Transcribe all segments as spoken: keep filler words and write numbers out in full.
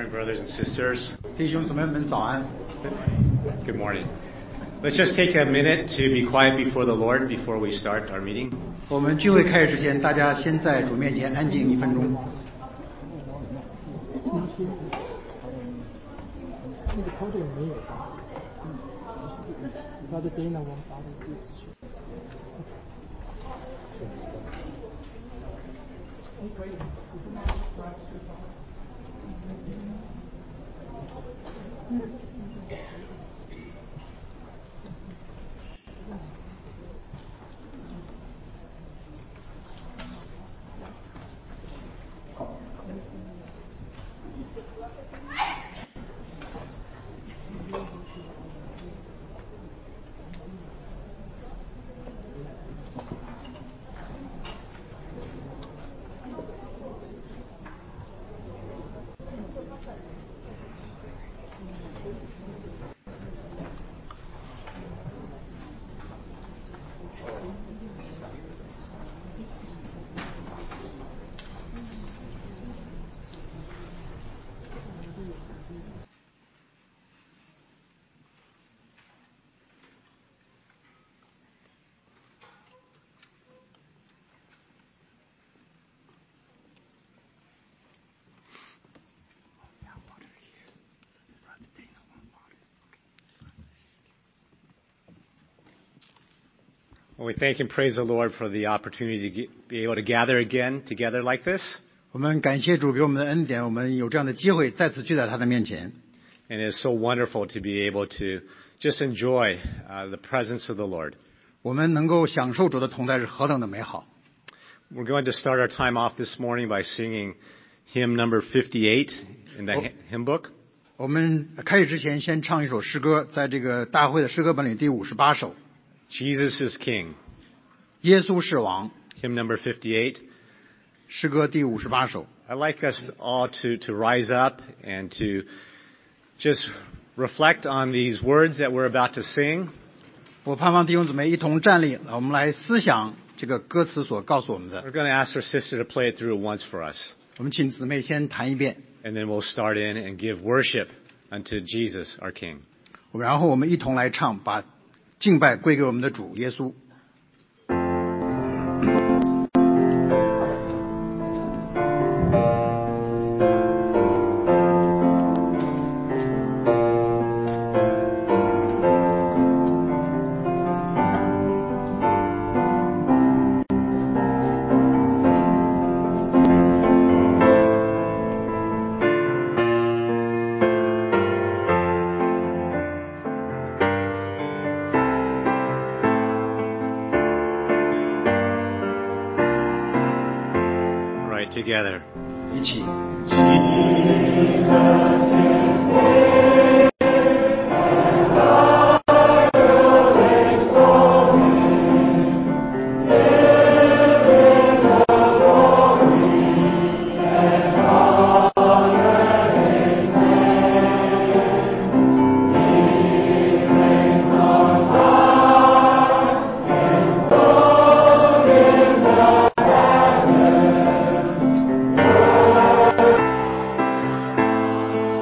morning, brothers and sisters. 弟兄姊妹们早安。 Good morning. Let's just take a minute to be quiet before the Lord before we start our meeting. 我们聚会开始之前，大家先在主面前安静一分钟。 那个头顶没有吧？嗯，他的电脑往打的意思去。可以。嗯。 Well, we thank and praise the Lord for the opportunity to get, be able to gather again together like this. 我们感谢主给我们的恩典，我们有这样的机会再次聚在他的面前。 And it's so wonderful to be able to just enjoy uh, the presence of the Lord. 我们能够享受主的同在是何等的美好。 We're going to start our time off this morning by singing hymn number fifty-eight in the hymn book. 我们开始之前先唱一首诗歌，在这个大会的诗歌本里第五十八首。 Jesus is King. 耶稣是王。 Hymn number fifty-eight. 诗歌第五十八首。 I'd like us all to, to rise up and to just reflect on these words that we're about to sing. 我盼望弟兄姊妹一同站立，我们来思想这个歌词所告诉我们的。 We're going to ask our sister to play it through once for us. 我们请姊妹先弹一遍。 And then we'll start in and give worship unto Jesus, our King. 然后我们一同来唱，把敬拜归给我们的主耶稣。 Together. 一起。 Jesus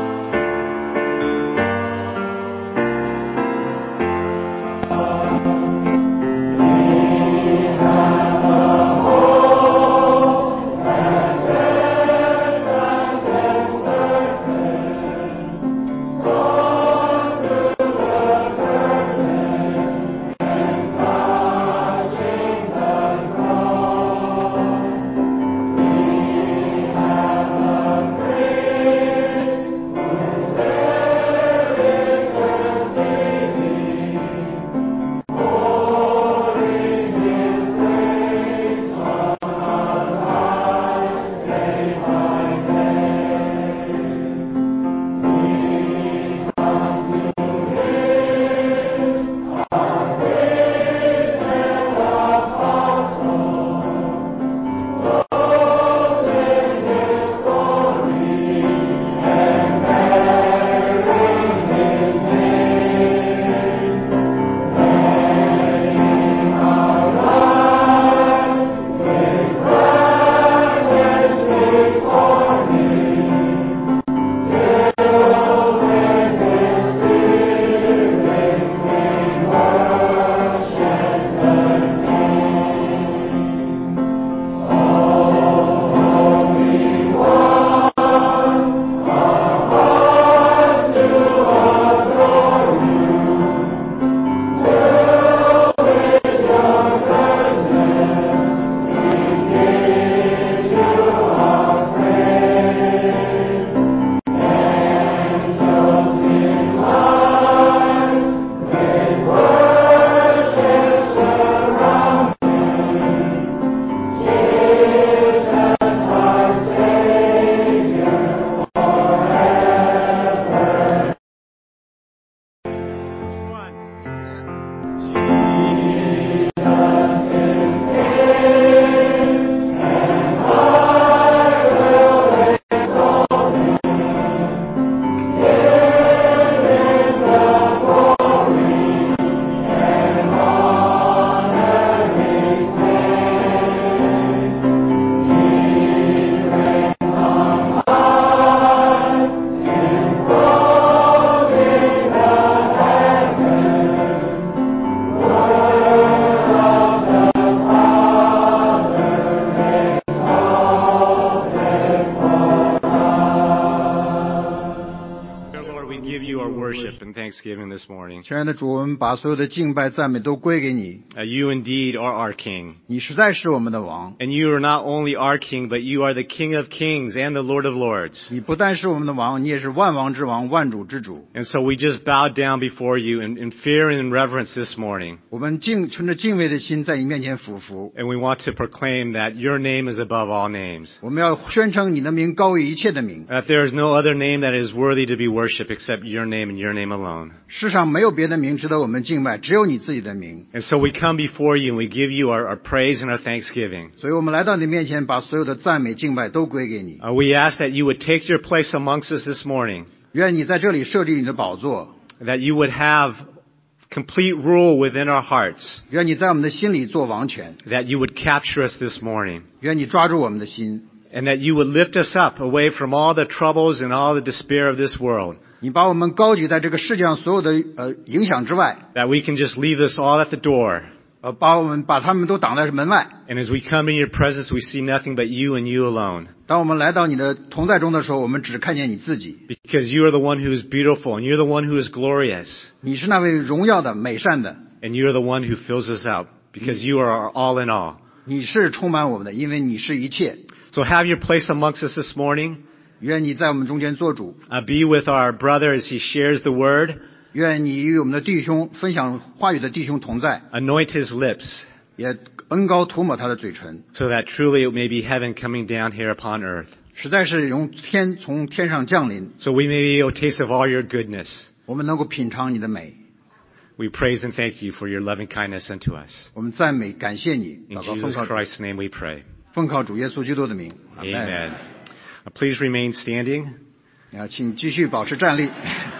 this morning. 亲爱的主，我们把所有的敬拜赞美都归给你。 Uh, you indeed are our King. 你实在是我们的王， And you are not only our King, but you are the King of kings and the Lord of lords. 你不但是我们的王，你也是万王之王，万主之主。 And so we just bow down before you in, in fear and in reverence this morning. 我们敬存着敬畏的心在你面前俯伏， And we want to proclaim that your name is above all names. 我们要宣称你的名高于一切的名。 That there is no other name that is worthy to be worshipped except your name and your name alone. 世上没有别的名值得我们敬拜，只有你自己的名。 And so we come before you and we give you our, our praise and our thanksgiving. 所以我们来到你面前，把所有的赞美敬拜都归给你。 Uh, we ask that you would take your place amongst us this morning. 愿你在这里设立你的宝座， That you would have complete rule within our hearts. 愿你在我们的心里做王权， That you would capture us this morning. 愿你抓住我们的心， And that you would lift us up away from all the troubles and all the despair of this world. 你把我们高举在这个世界上所有的呃影响之外， That we can just leave this all at the door. 呃，把我们把他们都挡在门外。 And as we come in your presence, we see nothing but you and you alone. 当我们来到你的同在中的时候，我们只看见你自己。 Because you are the one who is beautiful and you're the one who is glorious. 你是那位荣耀的、美善的， And you are the one who fills us up. Because you are our all in all. 你是充满我们的，因为你是一切。 So have your place amongst us this morning. 愿你在我们中间做主， Uh, be with our brother as he shares the word. 愿你与我们的弟兄分享话语的弟兄同在， Anoint his lips. 也恩膏涂抹他的嘴唇， So that truly it may be heaven coming down here upon earth. 实在是用天从天上降临， So we may be able to taste of all your goodness. 我们能够品尝你的美。 We praise and thank you for your loving kindness unto us. 我们赞美感谢你， In 祷告奉 Jesus 靠主 Christ's name we pray. 奉靠主耶稣基督的名， Amen. Uh, please remain standing. 啊，请继续保持站立。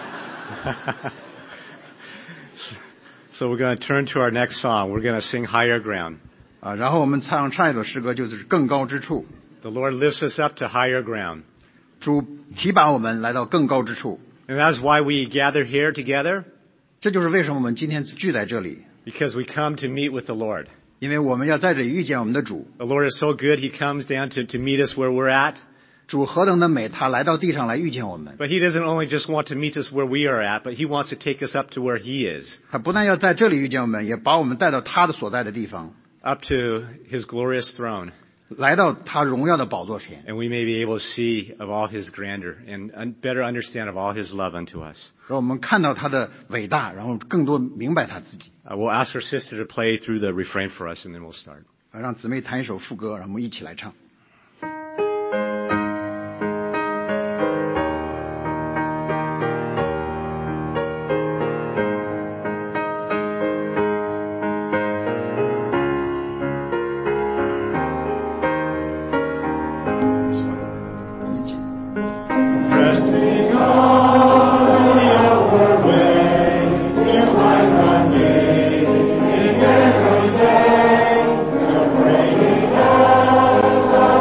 So we're going to turn to our next song. We're going to sing Higher Ground. 啊，然后我们唱上一首诗歌，就是更高之处。 The Lord lifts us up to higher ground. 主提拔我们来到更高之处， And that's why we gather here together. 这就是为什么我们今天聚在这里， Because we come to meet with the Lord. 因为我们要在这里遇见我们的主。 The Lord is so good, He comes down to, to meet us where we're at. 主何等的美，他来到地上来遇见我们。 But He doesn't only just want to meet us where we are at, but He wants to take us up to where He is, 他不但要在这里遇见我们，也把我们带到他的所在的地方， up to His glorious throne. 来到他荣耀的宝座前， And we may be able to see of all His grandeur and un- better understand of all His love unto us. 让我们看到他的伟大，然后更多明白他自己。 Uh, we'll ask our sister to play through the refrain for us, and then we'll start. 啊，让姊妹弹一首副歌，让我们一起来唱。 Thank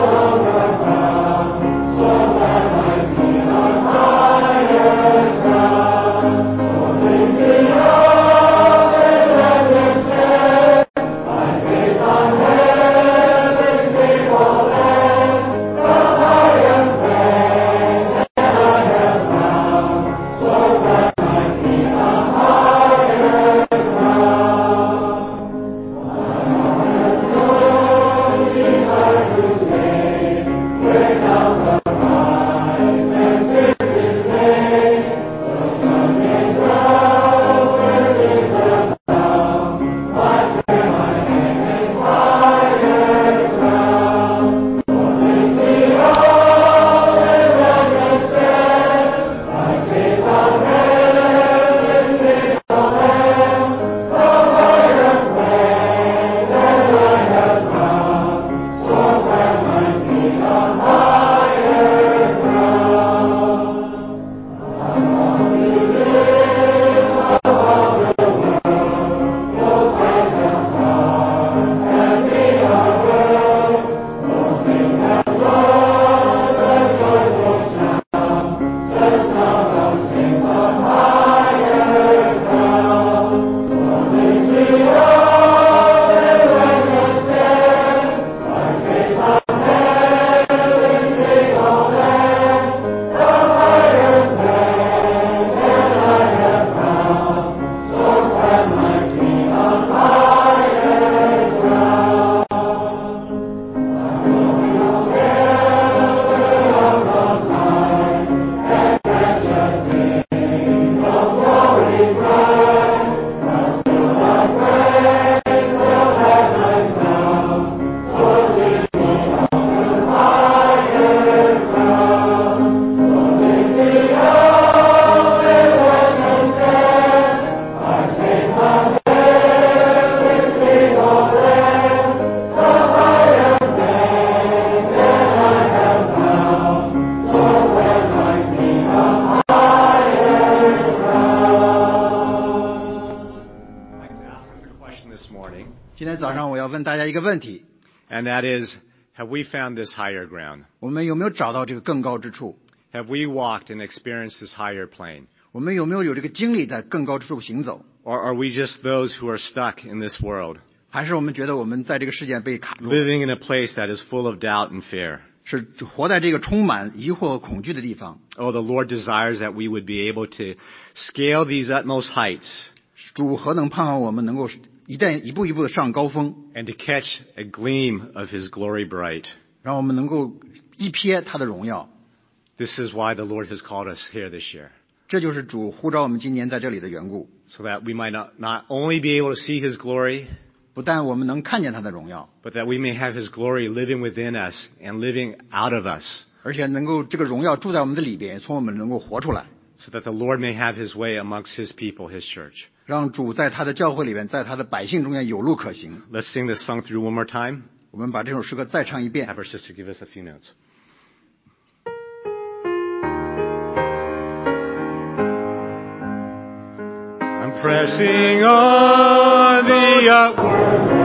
this morning, 今天早上我要问大家一个问题， and that is, have we found this higher ground? 我们有没有找到这个更高之处？ Have we walked and experienced this higher plane? 我们有没有有这个经历在更高之处行走？ Or are we just those who are stuck in this world, 还是我们觉得我们在这个世界被卡住， living in a place that is full of doubt and fear? 是活在这个充满疑惑和恐惧的地方？ Oh, the Lord desires that we would be able to scale these utmost heights 主何能盼望我们能够一旦一步一步的上高峰， and to catch a gleam of His glory bright. 让我们能够一瞥他的荣耀。 This is why the Lord has called us here this year, 这就是主呼召我们今年在这里的缘故。 so that we might not, not only be able to see His glory, 不但我们能看见他的荣耀， but that we may have His glory living within us and living out of us, 而且能够这个荣耀住在我们的里边，从我们能够活出来， so that the Lord may have His way amongst His people, His church. 让主在他的教会里边，在他的百姓中间有路可行。 Let's sing this song through one more time. 我们把这首诗歌再唱一遍。 Have our sister give us a few notes. I'm pressing on the upward.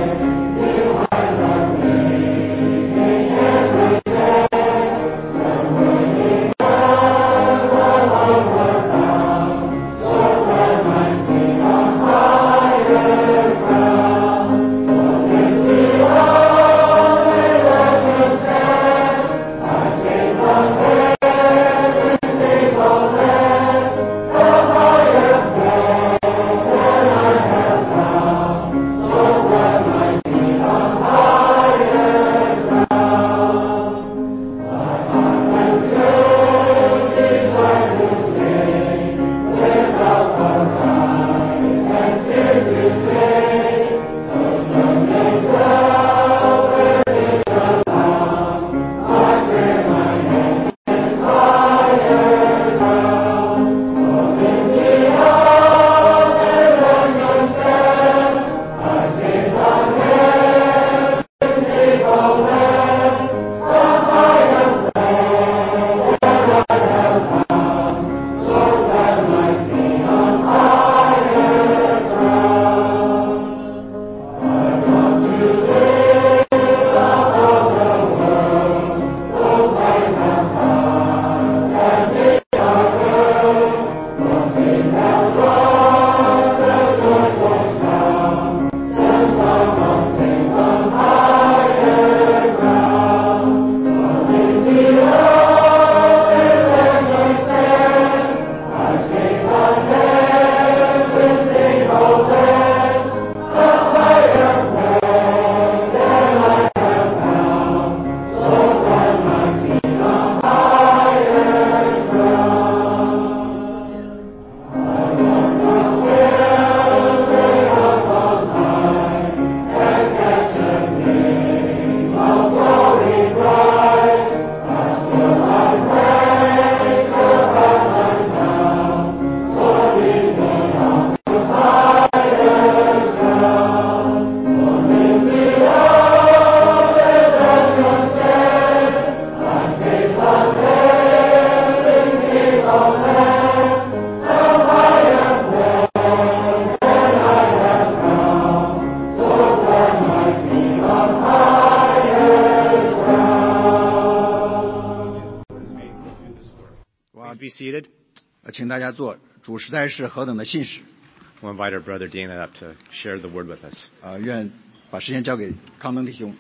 Be seated. 请大家坐。主实在是何等的信实。 We'll invite our brother Dana up to share the word with us. 啊、愿把时间交给康登弟兄。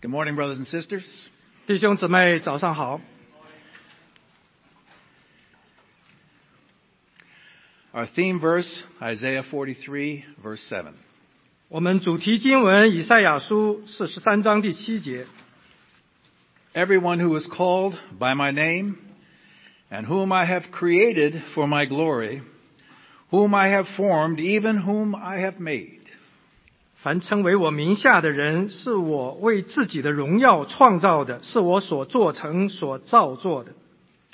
Good morning, brothers and sisters. 弟兄姊妹早上好。 Our theme verse, Isaiah forty-three, verse seven. 我们主题经文以赛亚书四十三章第七节。 Everyone who is called by my name, and whom I have created for my glory, whom I have formed, even whom I have made. 凡称为我名下的人，是我为自己的荣耀创造的，是我所做成、所造作的。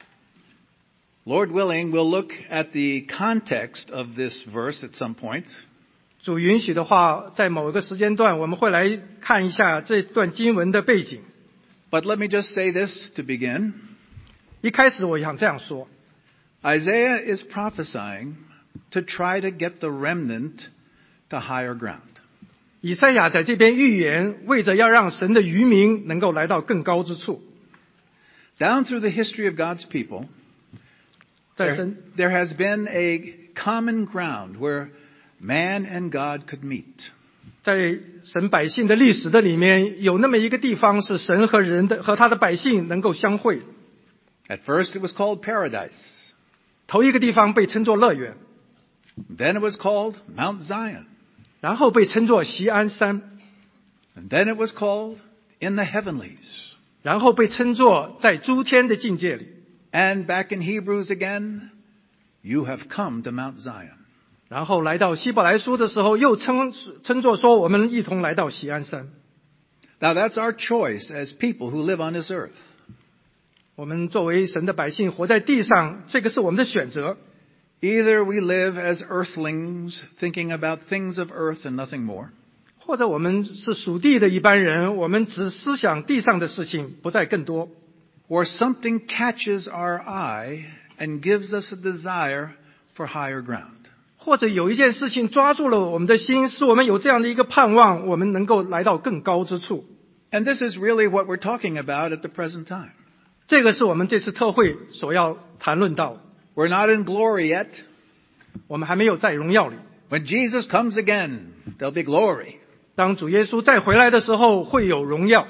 Lord willing, we'll look at the context of this verse at some point. 主允许的话，在某一个时间段，我们会来看一下这段经文的背景。 But let me just say this to begin. 一开始我想这样说， Isaiah is prophesying to try to get the remnant to higher ground. 以赛亚在这边预言，为着要让神的余民能够来到更高之处。 Down through the history of God's people, 在 there, 神 there has been a common ground where man and God could meet. 在神百姓的历史的里面，有那么一个地方是神和人的和他的百姓能够相会。 At first it was called paradise. 头一个地方被称作乐园， Then it was called Mount Zion. 然后被称作锡安山， And then it was called in the heavenlies. 然后被称作在诸天的境界里。 And back in Hebrews again, you have come to Mount Zion. 然后来到希伯来书的时候，又称称作说我们一同来到锡安山。 Now that's our choice as people who live on this earth. 我们作为神的百姓活在地上，这个是我们的选择。 Either we live as earthlings, thinking about things of earth and nothing more. 或者我们是属地的一般人，我们只思想地上的事情，不再更多。 Or something catches our eye and gives us a desire for higher ground. 或者有一件事情抓住了我们的心，使我们有这样的一个盼望，我们能够来到更高之处。 And this is really what we're talking about at the present time. 这个是我们这次特会所要谈论到。 We're not in glory yet. 我们还没有在荣耀里。 When Jesus comes again, there'll be glory. 当主耶稣再回来的时候，会有荣耀。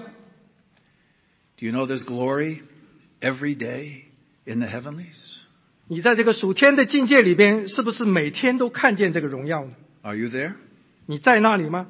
Do you know there's glory every day in the heavenlies? 你在这个属天的境界里边，是不是每天都看见这个荣耀呢？ Are you there? 你在那里吗？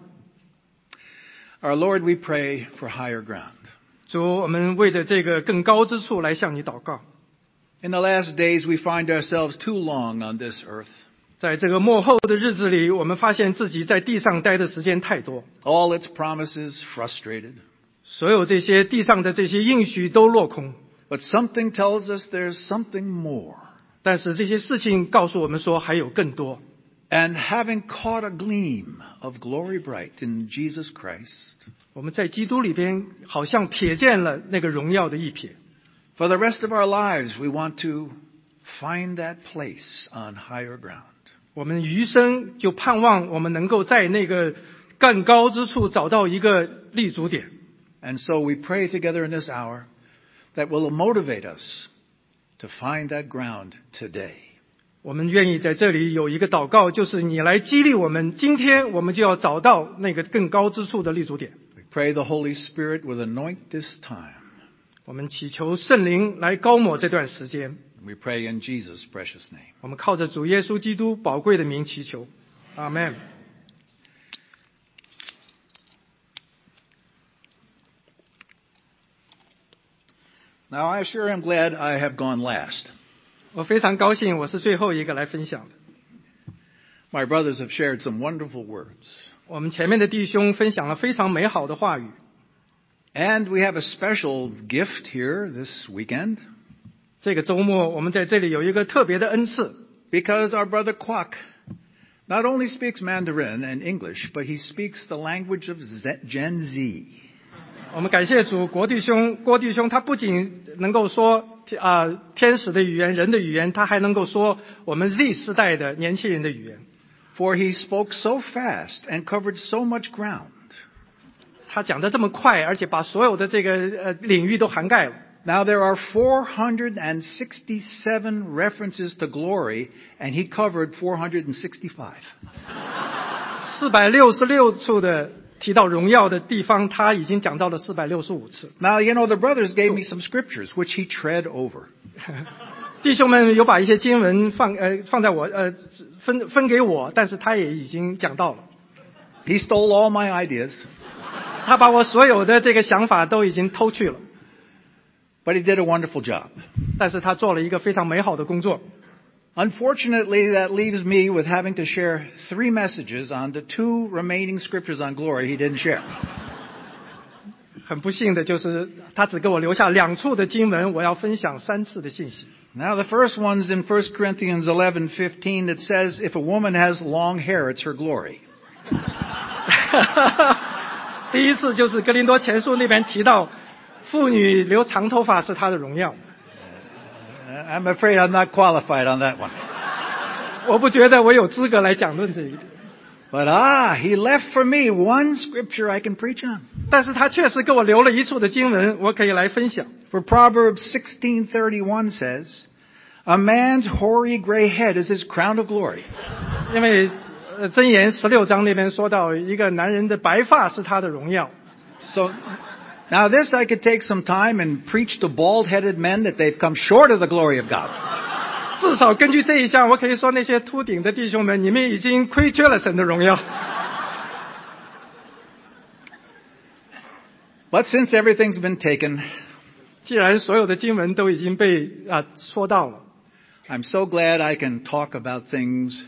Our Lord, we pray for higher ground. 主，我们为着这个更高之处来向你祷告。 In the last days, we find ourselves too long on this earth. 在这个末后的日子里，我们发现自己在地上待的时间太多， All its promises frustrated. 所有这些地上的这些应许都落空。 But something tells us there's something more. 但是这些事情告诉我们说，还有更多。 And having caught a gleam of glory bright in Jesus Christ, 我们在基督里边好像瞥见了那个荣耀的一瞥。 for the rest of our lives, we want to find that place on higher ground. 我们余生就盼望我们能够在那个更高之处找到一个立足点。 And so we pray together in this hour that will motivate us to find that ground today. 我们愿意在这里有一个祷告，就是你来激励我们，今天我们就要找到那个更高之处的立足点。 We pray the Holy Spirit will anoint this time. 我们祈求圣灵来膏抹这段时间。 We pray in Jesus' precious name. 我们靠着主耶稣基督宝贵的名祈求，阿们。 Now, I sure am glad I have gone last. 我非常高兴，我是最后一个来分享的。 My brothers have shared some wonderful words. 我们前面的弟兄分享了非常美好的话语， And we have a special gift here this weekend 这个周末我们在这里有一个特别的恩赐， because our brother Kwok not only speaks Mandarin and English, but he speaks the language of Z- Gen Z. 我们感谢主，国弟兄郭弟兄他不仅能够说啊、呃、天使的语言、人的语言，他还能够说我们 Z 世代的年轻人的语言。 For he spoke so fast and covered so much ground. 他讲得这么快，而且把所有的这个呃领域都涵盖了。 Now there are four hundred sixty-seven references to glory, and he covered four hundred sixty-five. 四百六十六处的提到荣耀的地方，他已经讲到了四百六十五次。 Now, you know, the brothers gave me some scriptures, which he tread over. 弟兄们有把一些经文放呃放在我呃分分给我，但是他也已经讲到了。 He stole all my ideas. 他把我所有的这个想法都已经偷去了。 But he did a wonderful job. 但是他做了一个非常美好的工作。 Unfortunately, that leaves me with having to share three messages on the two remaining scriptures on glory he didn't share. 很不幸的就是，他只给我留下两处的经文，我要分享三次的信息。 Now, the first one's in First Corinthians eleven fifteen. It says, if a woman has long hair, it's her glory. 第一次就是哥林多前书那边提到，妇女留长头发是她的荣耀。 I'm afraid I'm not qualified on that one. 我不觉得我有资格来讲论这一点。 But ah, he left for me one scripture I can preach on. 但是他确实给我留了一处的经文，我可以来分享。 For Proverbs sixteen thirty-one says, a man's hoary gray head is his crown of glory. 因为呃箴言十六章那边说到，一个男人的白发是他的荣耀。 So now this I could take some time and preach to bald-headed men that they've come short of the glory of God. 至少根据这一项，我可以说那些秃顶的弟兄们，你们已经亏缺了神的荣耀。 But since everything's been taken, 既然所有的经文都已经被啊说到了， I'm so glad I can talk about things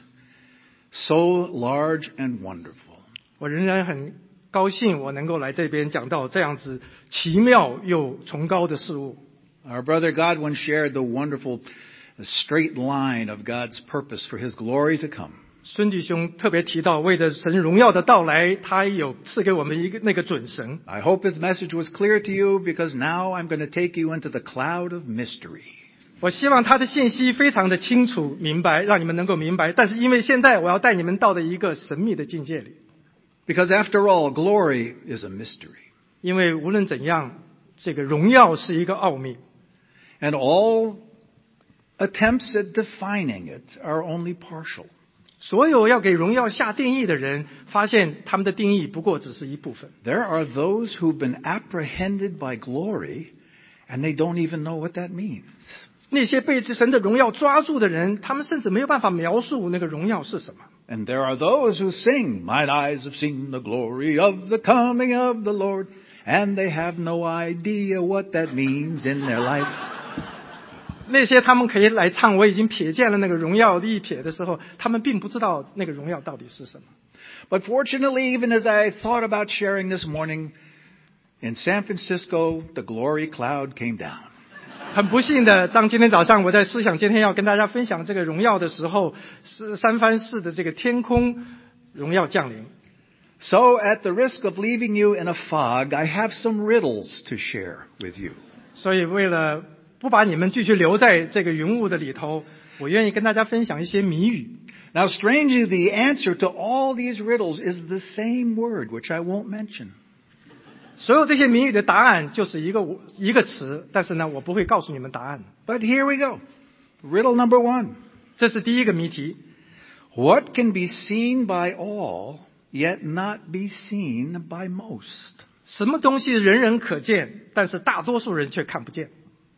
so large and wonderful. 我仍然很高兴我能够来这边讲到这样子奇妙又崇高的事物。 Our brother Godwin shared the wonderful straight line of God's purpose for His glory to come. 孙弟兄特别提到，为着神荣耀的到来，他有赐给我们一个那个准绳。 I hope his message was clear to you, because now I'm going to take you into the cloud of mystery. 我希望他的信息非常的清楚明白，让你们能够明白。但是因为现在我要带你们到的一个神秘的境界里。 Because after all, glory is a mystery. 因为无论怎样，这个荣耀是一个奥秘。 And all attempts at defining it are only partial. 所有要给荣耀下定义的人，发现他们的定义不过只是一部分。 There are those who've been apprehended by glory, and they don't even know what that means. 那些被神的荣耀抓住的人，他们甚至没有办法描述那个荣耀是什么。 And there are those who sing, mine eyes have seen the glory of the coming of the Lord, and they have no idea what that means in their life. 那些他们可以来唱我已经瞥见了那个荣耀的一瞥的时候，他们并不知道那个荣耀到底是什么。 But fortunately, even as I thought about sharing this morning, in San Francisco, the glory cloud came down. 很不幸的，当今天早上我在思想今天要跟大家分享这个荣耀的时候，是三藩市的这个天空荣耀降临。 So at the risk of leaving you in a fog, I have some riddles to share with you. 所以为了不把你们继续留在这个云雾的里头，我愿意跟大家分享一些谜语。 Now, strangely, the answer to all these riddles is the same word, which I won't mention. 所有这些谜语的答案就是一个一个词，但是呢，我不会告诉你们答案。 But here we go. Riddle number one. 这是第一个谜题。 What can be seen by all, yet not be seen by most? 什么东西人人可见，但是大多数人却看不见？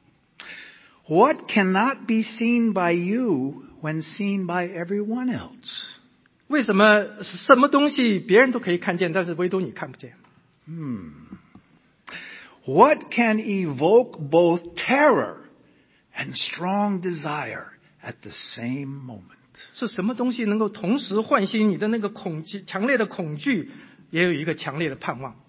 What cannot be seen by you when seen by everyone else? 为什么什么东西别人都可以看见，但是唯独你看不见？ Hmm. What can evoke both terror and strong desire at the same moment? 是什么东西能够同时唤醒你的那个恐惧、强烈的恐惧，也有一个强烈的盼望？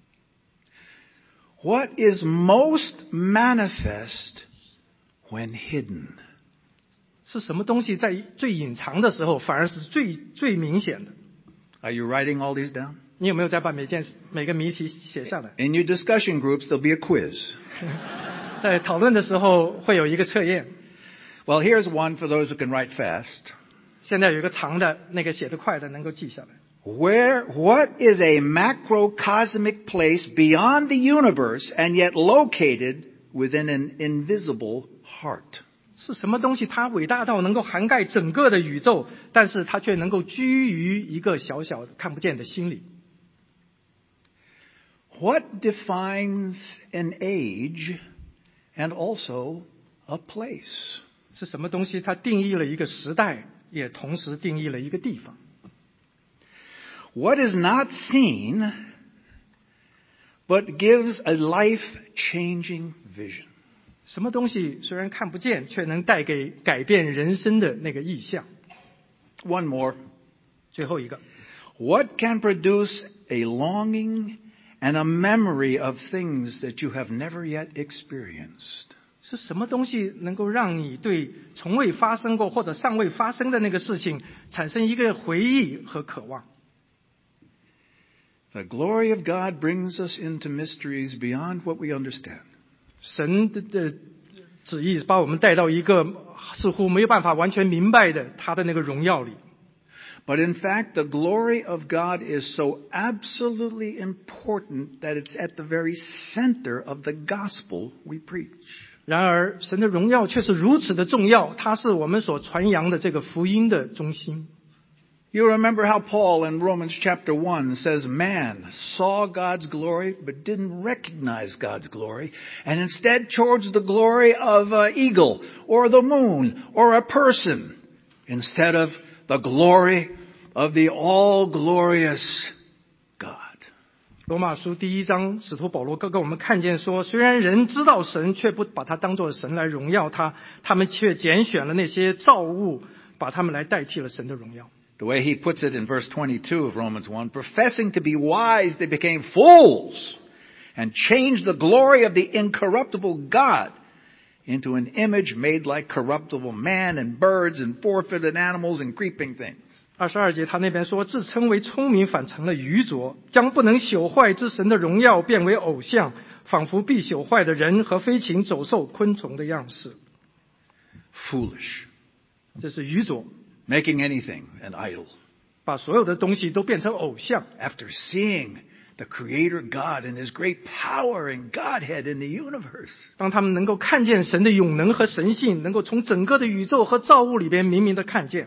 What is most manifest when hidden? 是什么东西在最隐藏的时候，反而是最最明显的？ Are you writing all these down? 你有没有再把每件每个谜题写下来？ In your discussion groups, there'll be a quiz. 在讨论的时候会有一个测验。 Well, here's one for those who can write fast. 现在有一个长的，那个写得快的能够记下来。 Where, what is a macrocosmic place beyond the universe and yet located within an invisible heart? 是什么东西它伟大到能够涵盖整个的宇宙，但是它却能够居于一个小小的看不见的心里？ What defines an age and also a place? 是什么东西？它定义了一个时代，也同时定义了一个地方。 What is not seen, but gives a life-changing vision? 什么东西虽然看不见，却能带给改变人生的那个意象？ One more. 最后一个， What can produce a longing and a memory of things that you have never yet experienced? 是什么东西能够让你对从未发生过或者尚未发生的那个事情产生一个回忆和渴望？ The glory of God brings us into mysteries beyond what we understand. 神的的旨意把我们带到一个似乎没有办法完全明白的他的那个荣耀里。 But in fact, the glory of God is so absolutely important that it's at the very center of the gospel we preach. 然而，神的荣耀却是如此的重要，它是我们所传扬的这个福音的中心。 You remember how Paul in Romans chapter one says man saw God's glory but didn't recognize God's glory, and instead towards the glory of an eagle or the moon or a person instead of the glory of the all-glorious God. 罗马书第一章，使徒保罗跟我们看见说，虽然人知道神，却不把他当作神来荣耀他，他们却拣选了那些造物，把他们来代替了神的荣耀。 The way he puts it in verse twenty-two of Romans one, professing to be wise, they became fools and changed the glory of the incorruptible God into an image made like corruptible man and birds and four-footed animals and creeping things. 二十二节他那边说，自称为聪明，反成了愚拙，将不能朽坏之神的荣耀变为偶像，仿佛必朽坏的人和飞禽走兽昆虫的样式。 Foolish. 这是愚拙， Making anything an idol. 把所有的东西都变成偶像。 After seeing the Creator God and His great power and Godhead in the universe. 当他们能够看见神的永能和神性，能够从整个的宇宙和造物里边明明的看见。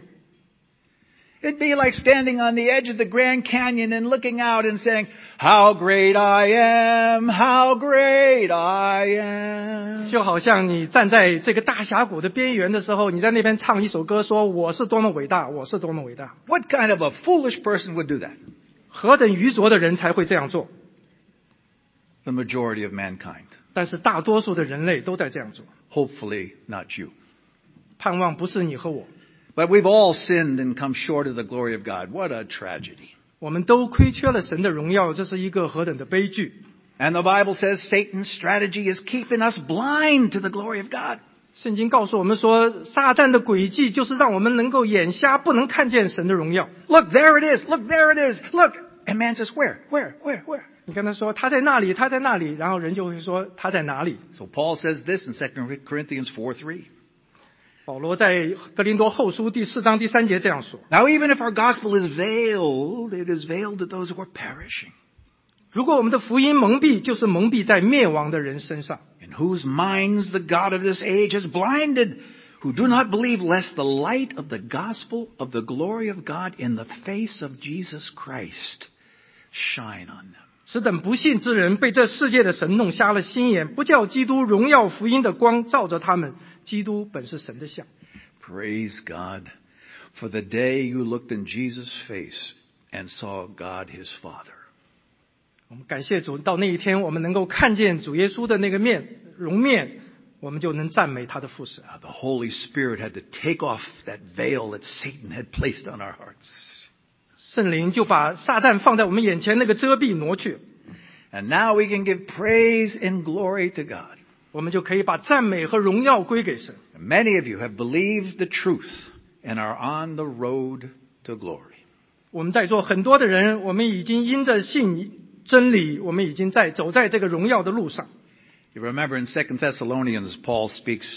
It'd be like standing on the edge of the Grand Canyon and looking out and saying, "How great I am, how great I am." 就好像你站在这个大峡谷的边缘的时候，你在那边唱一首歌，说我是多么伟大，我是多么伟大。 What kind of a foolish person would do that? 何等愚拙的人才会这样做？ The majority of mankind. 但是大多数的人类都在这样做。 Hopefully not you. 盼望不是你和我。 But we've all sinned and come short of the glory of God. What a tragedy. 我们都亏缺了神的荣耀，这是一个何等的悲剧。 And the Bible says Satan's strategy is keeping us blind to the glory of God. 圣经告诉我们说，撒旦的诡计就是让我们能够眼瞎，不能看见神的荣耀。 Look, there it is. Look, there it is. Look. And man says, where, where, where, where? 你跟他说他在那里，他在那里，然后人就会说他在哪里。 So Paul says this in Second Corinthians four three. 保罗在哥林多后书第四章第三节这样说： Now even if our gospel is veiled, it is veiled to those who are perishing. 如果我们的福音蒙蔽，就是蒙蔽在灭亡的人身上。 In whose minds the God of this age has blinded, who do not believe, lest the light of the gospel of the glory of God in the face of Jesus Christ shine on them. 此等不信之人被这世界的神弄瞎了心眼，不叫基督荣耀福音的光照着他们。基督本是神的像。 Praise God for the day you looked in Jesus' face and saw God his Father. 我们感谢主，到那一天我们能够看见主耶稣的那个面容面，我们就能赞美他的父神。 The Holy Spirit had to take off that veil that Satan had placed on our hearts. 圣灵就把撒旦放在我们眼前那个遮蔽挪去， And now we can give praise and glory to God. 我们就可以把赞美和荣耀归给神。 Many of you have believed the truth and are on the road to glory. 我们在座很多的人，我们已经因着信真理，我们已经在走在这个荣耀的路上。 You remember in Second Thessalonians, Paul speaks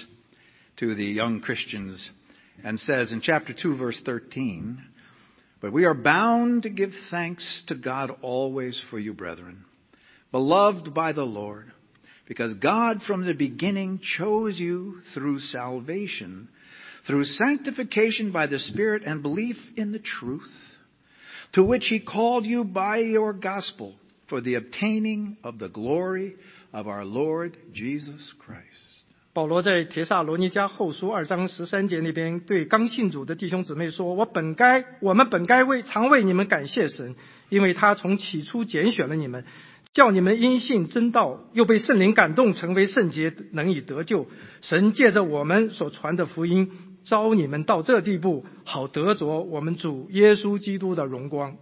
to the young Christians and says in chapter two, verse thirteen, "But we are bound to give thanks to God always for you, brethren, beloved by the Lord, because God from the beginning chose you through salvation, through sanctification by the Spirit and belief in the truth, to which he called you by your gospel, for the obtaining of the glory of our Lord Jesus Christ. 保罗在帖撒罗尼迦后书二章十三节那边对刚信主的弟兄姊妹说，我本该我们本该为常为你们感谢神，因为他从起初拣选了你们，叫你们因信真道，又被圣灵感动成为圣洁，能以得救。神借着我们所传的福音招你们到这地步，好得着我们主耶稣基督的荣光。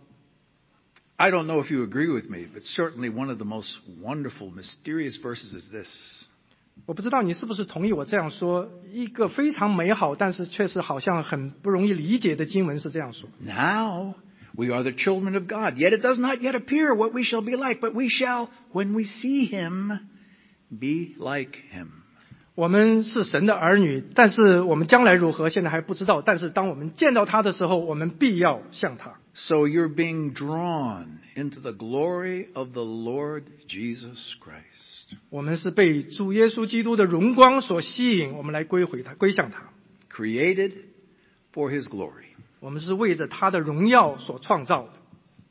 I don't know if you agree with me, but certainly one of the most wonderful, mysterious verses is this. 我不知道你是不是同意我这样说，一个非常美好但是确实好像很不容易理解的经文是这样说。 Now we are the children of God, yet it does not yet appear what we shall be like, but we shall, when we see him, be like him. 我们是神的儿女，但是我们将来如何现在还不知道，但是当我们见到他的时候，我们必要像他。 So you're being drawn into the glory of the Lord Jesus Christ. 我们是被主耶稣基督的荣光所吸引，我们来归回他，归向他。 Created for his glory. 我们是为着他的荣耀所创造的。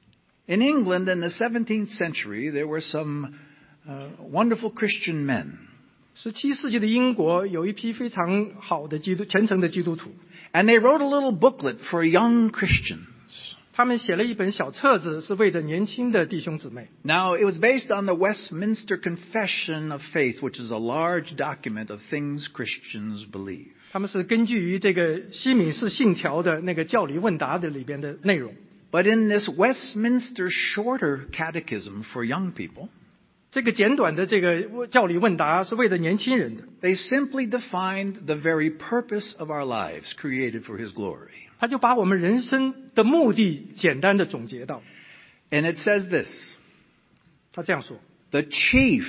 In England in the seventeenth century, there were some uh, wonderful Christian men. 十七世纪的英国有一批非常好的基督虔诚的基督徒， And they wrote a little booklet for young Christians. 他们写了一本小册子，是为着年轻的弟兄姊妹。 Now, it was based on the Westminster Confession of Faith, which is a large document of things Christians believe. 他们是根据于这个西敏寺信条的那个教理问答的里边的内容。 But in this Westminster Shorter Catechism for young people, 这个简短的这个教理问答是为了年轻人的， they simply defined the very purpose of our lives created for his glory. 他就把我们人生的目的简单的总结到， And it says this, 他这样说： the chief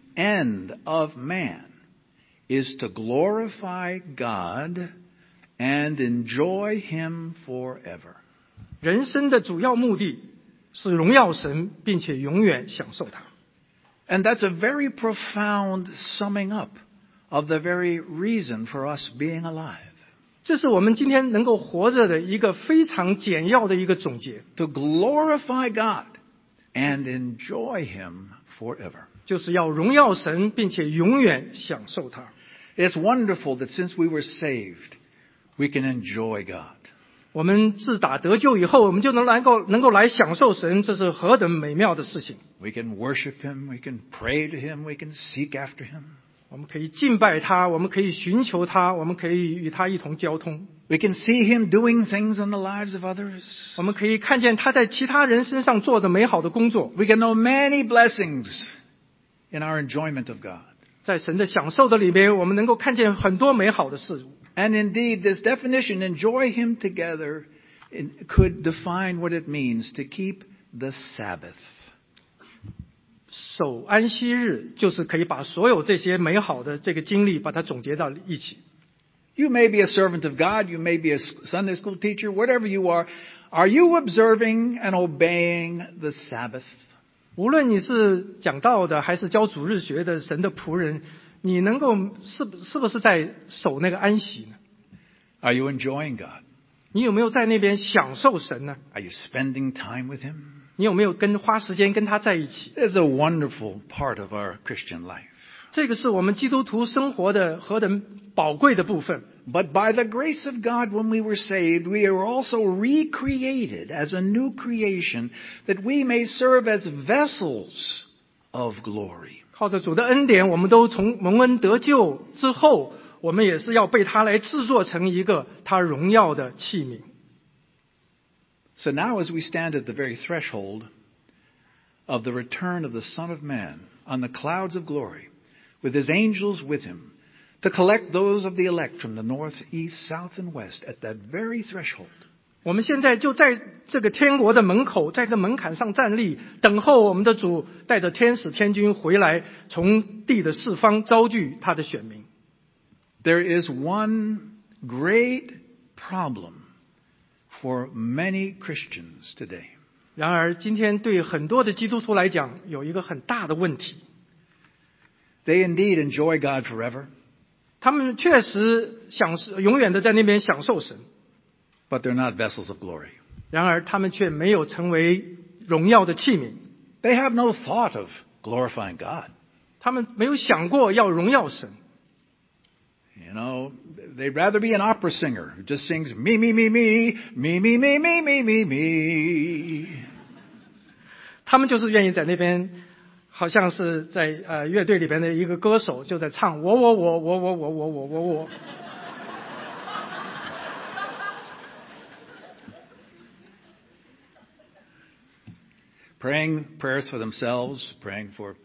end of man is to glorify God and enjoy him forever. 人生的主要目的是荣耀神，并且永远享受他。 And that's a very profound summing up of the very reason for us being alive. 这是我们今天能够活着的一个非常简要的一个总结， To glorify God and enjoy him forever. 就是要荣耀神，并且永远享受他。 It's wonderful that since we were saved, we can enjoy God. 我们自打得救以后，我们就能能够能够来享受神，这是何等美妙的事情！ We can worship him, we can pray to him, we can seek after him. 我们可以敬拜他，我们可以寻求他，我们可以与他一同交通。 We can see him doing things in the lives of others. 我们可以看见他在其他人身上做的美好的工作。 We can know many blessings in our enjoyment of God. 在神的享受的里面，我们能够看见很多美好的事物。 And indeed, this definition, enjoy him together, it could define what it means to keep the Sabbath. 守安息日就是可以把所有这些美好的这个经历把它总结到一起。 You may be a servant of God, you may be a Sunday school teacher, whatever you are. Are you observing and obeying the Sabbath? 无论你是讲道的还是教主日学的神的仆人，你能够是是不是在守那个安息呢？ Are you enjoying God? 你有没有在那边享受神呢？ Are you spending time with him? 你有没有跟花时间跟他在一起？ It's a wonderful part of our Christian life. 这个是我们基督徒生活的何等宝贵的部分。 But by the grace of God, when we were saved, we are also recreated as a new creation, that we may serve as vessels of glory. 靠着主的恩典，我们都从蒙恩得救之后，我们也是要被他来制作成一个他荣耀的器皿。 So now as we stand at the very threshold of the return of the Son of Man on the clouds of glory, with his angels with him, to collect those of the elect from the north, east, south, and west, at that very threshold, 我们现在就在这个天国的门口，在这个门槛上站立，等候我们的主带着天使天军回来，从地的四方招聚他的选民。 there is one great problem for many Christians today. 然而，今天对很多的基督徒来讲，有一个很大的问题。 They indeed enjoy God forever, 他们确实享受永远的在那边享受神， but they're not vessels of glory. 然而他们却没有成为荣耀的器皿。 They have no thought of glorifying God. 他们没有想过要荣耀神。 You know, they'd rather be an opera singer who just sings me, me, me, me, me, me, me, me, me, me, me. 他们就是愿意在那边，好像是在呃乐队里边的一个歌手，就在唱我我我我我我我我我我。 Praying prayers for themselves, praying for,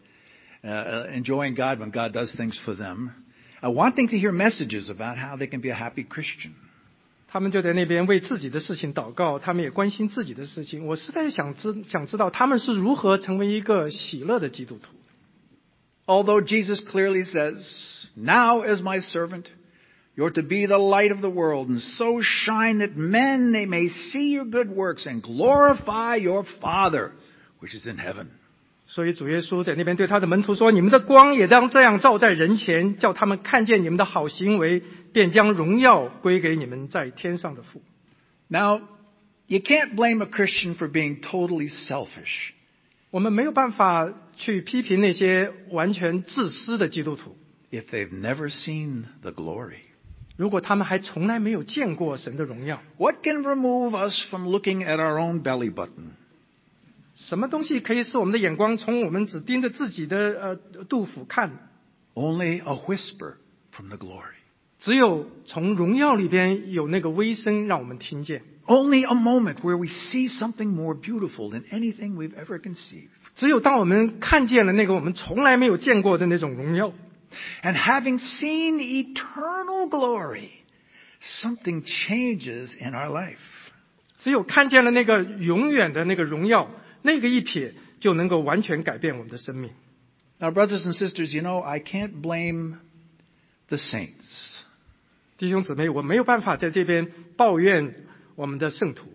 uh, enjoying God when God does things for them, uh, wanting to hear messages about how they can be a happy Christian. 他们就在那边为自己的事情祷告，他们也关心自己的事情。我实在想知想知道他们是如何成为一个喜乐的基督徒。 Although Jesus clearly says, "Now is my servant, you're to be the light of the world, and so shine that men they may see your good works and glorify your Father, which is in heaven." 所以主耶稣在那边对他的门徒说：“你们的光也当这样照在人前，叫他们看见你们的好行为，便将荣耀归给你们在天上的父。” Now, you can't blame a Christian for being totally selfish. 我们没有办法去批评那些完全自私的基督徒， if they've never seen the glory. 如果他们还从来没有见过神的荣耀。 What can remove us from looking at our own belly button? 什么东西可以使我们的眼光从我们只盯着自己的呃肚腹看？ Only a whisper from the glory. 只有从荣耀里边有那个微声让我们听见。 Only a moment where we see something more beautiful than anything we've ever conceived. 只有当我们看见了那个我们从来没有见过的那种荣耀， And having seen eternal glory, something changes in our life. 只有看见了那个永远的那个荣耀，那个一瞥就能够完全改变我们的生命。 Now, brothers and sisters, you know, I can't blame the saints. 弟兄姊妹，我没有办法在这边抱怨我们的圣徒，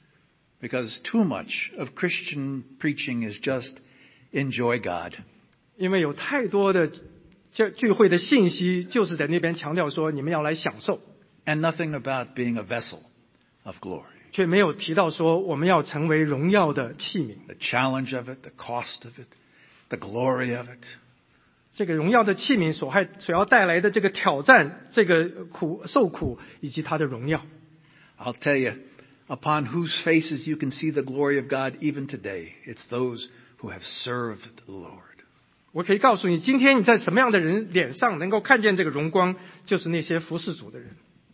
Because too much of Christian preaching is just enjoy God. 因为有太多的这聚会的信息就是在那边强调说你们要来享受， And nothing about being a vessel of glory. 却没有提到说我们要成为荣耀的器皿。 The challenge of it, the cost of it, the glory of it. 这个荣耀的器皿所害所要带来的这个挑战，这个苦受苦以及它的荣耀。 I'll tell you, upon whose faces you can see the glory of God even today, it's those who have served the Lord. 我可以告诉你，今天你在什么样的人脸上能够看见这个荣光，就是那些服侍主的人。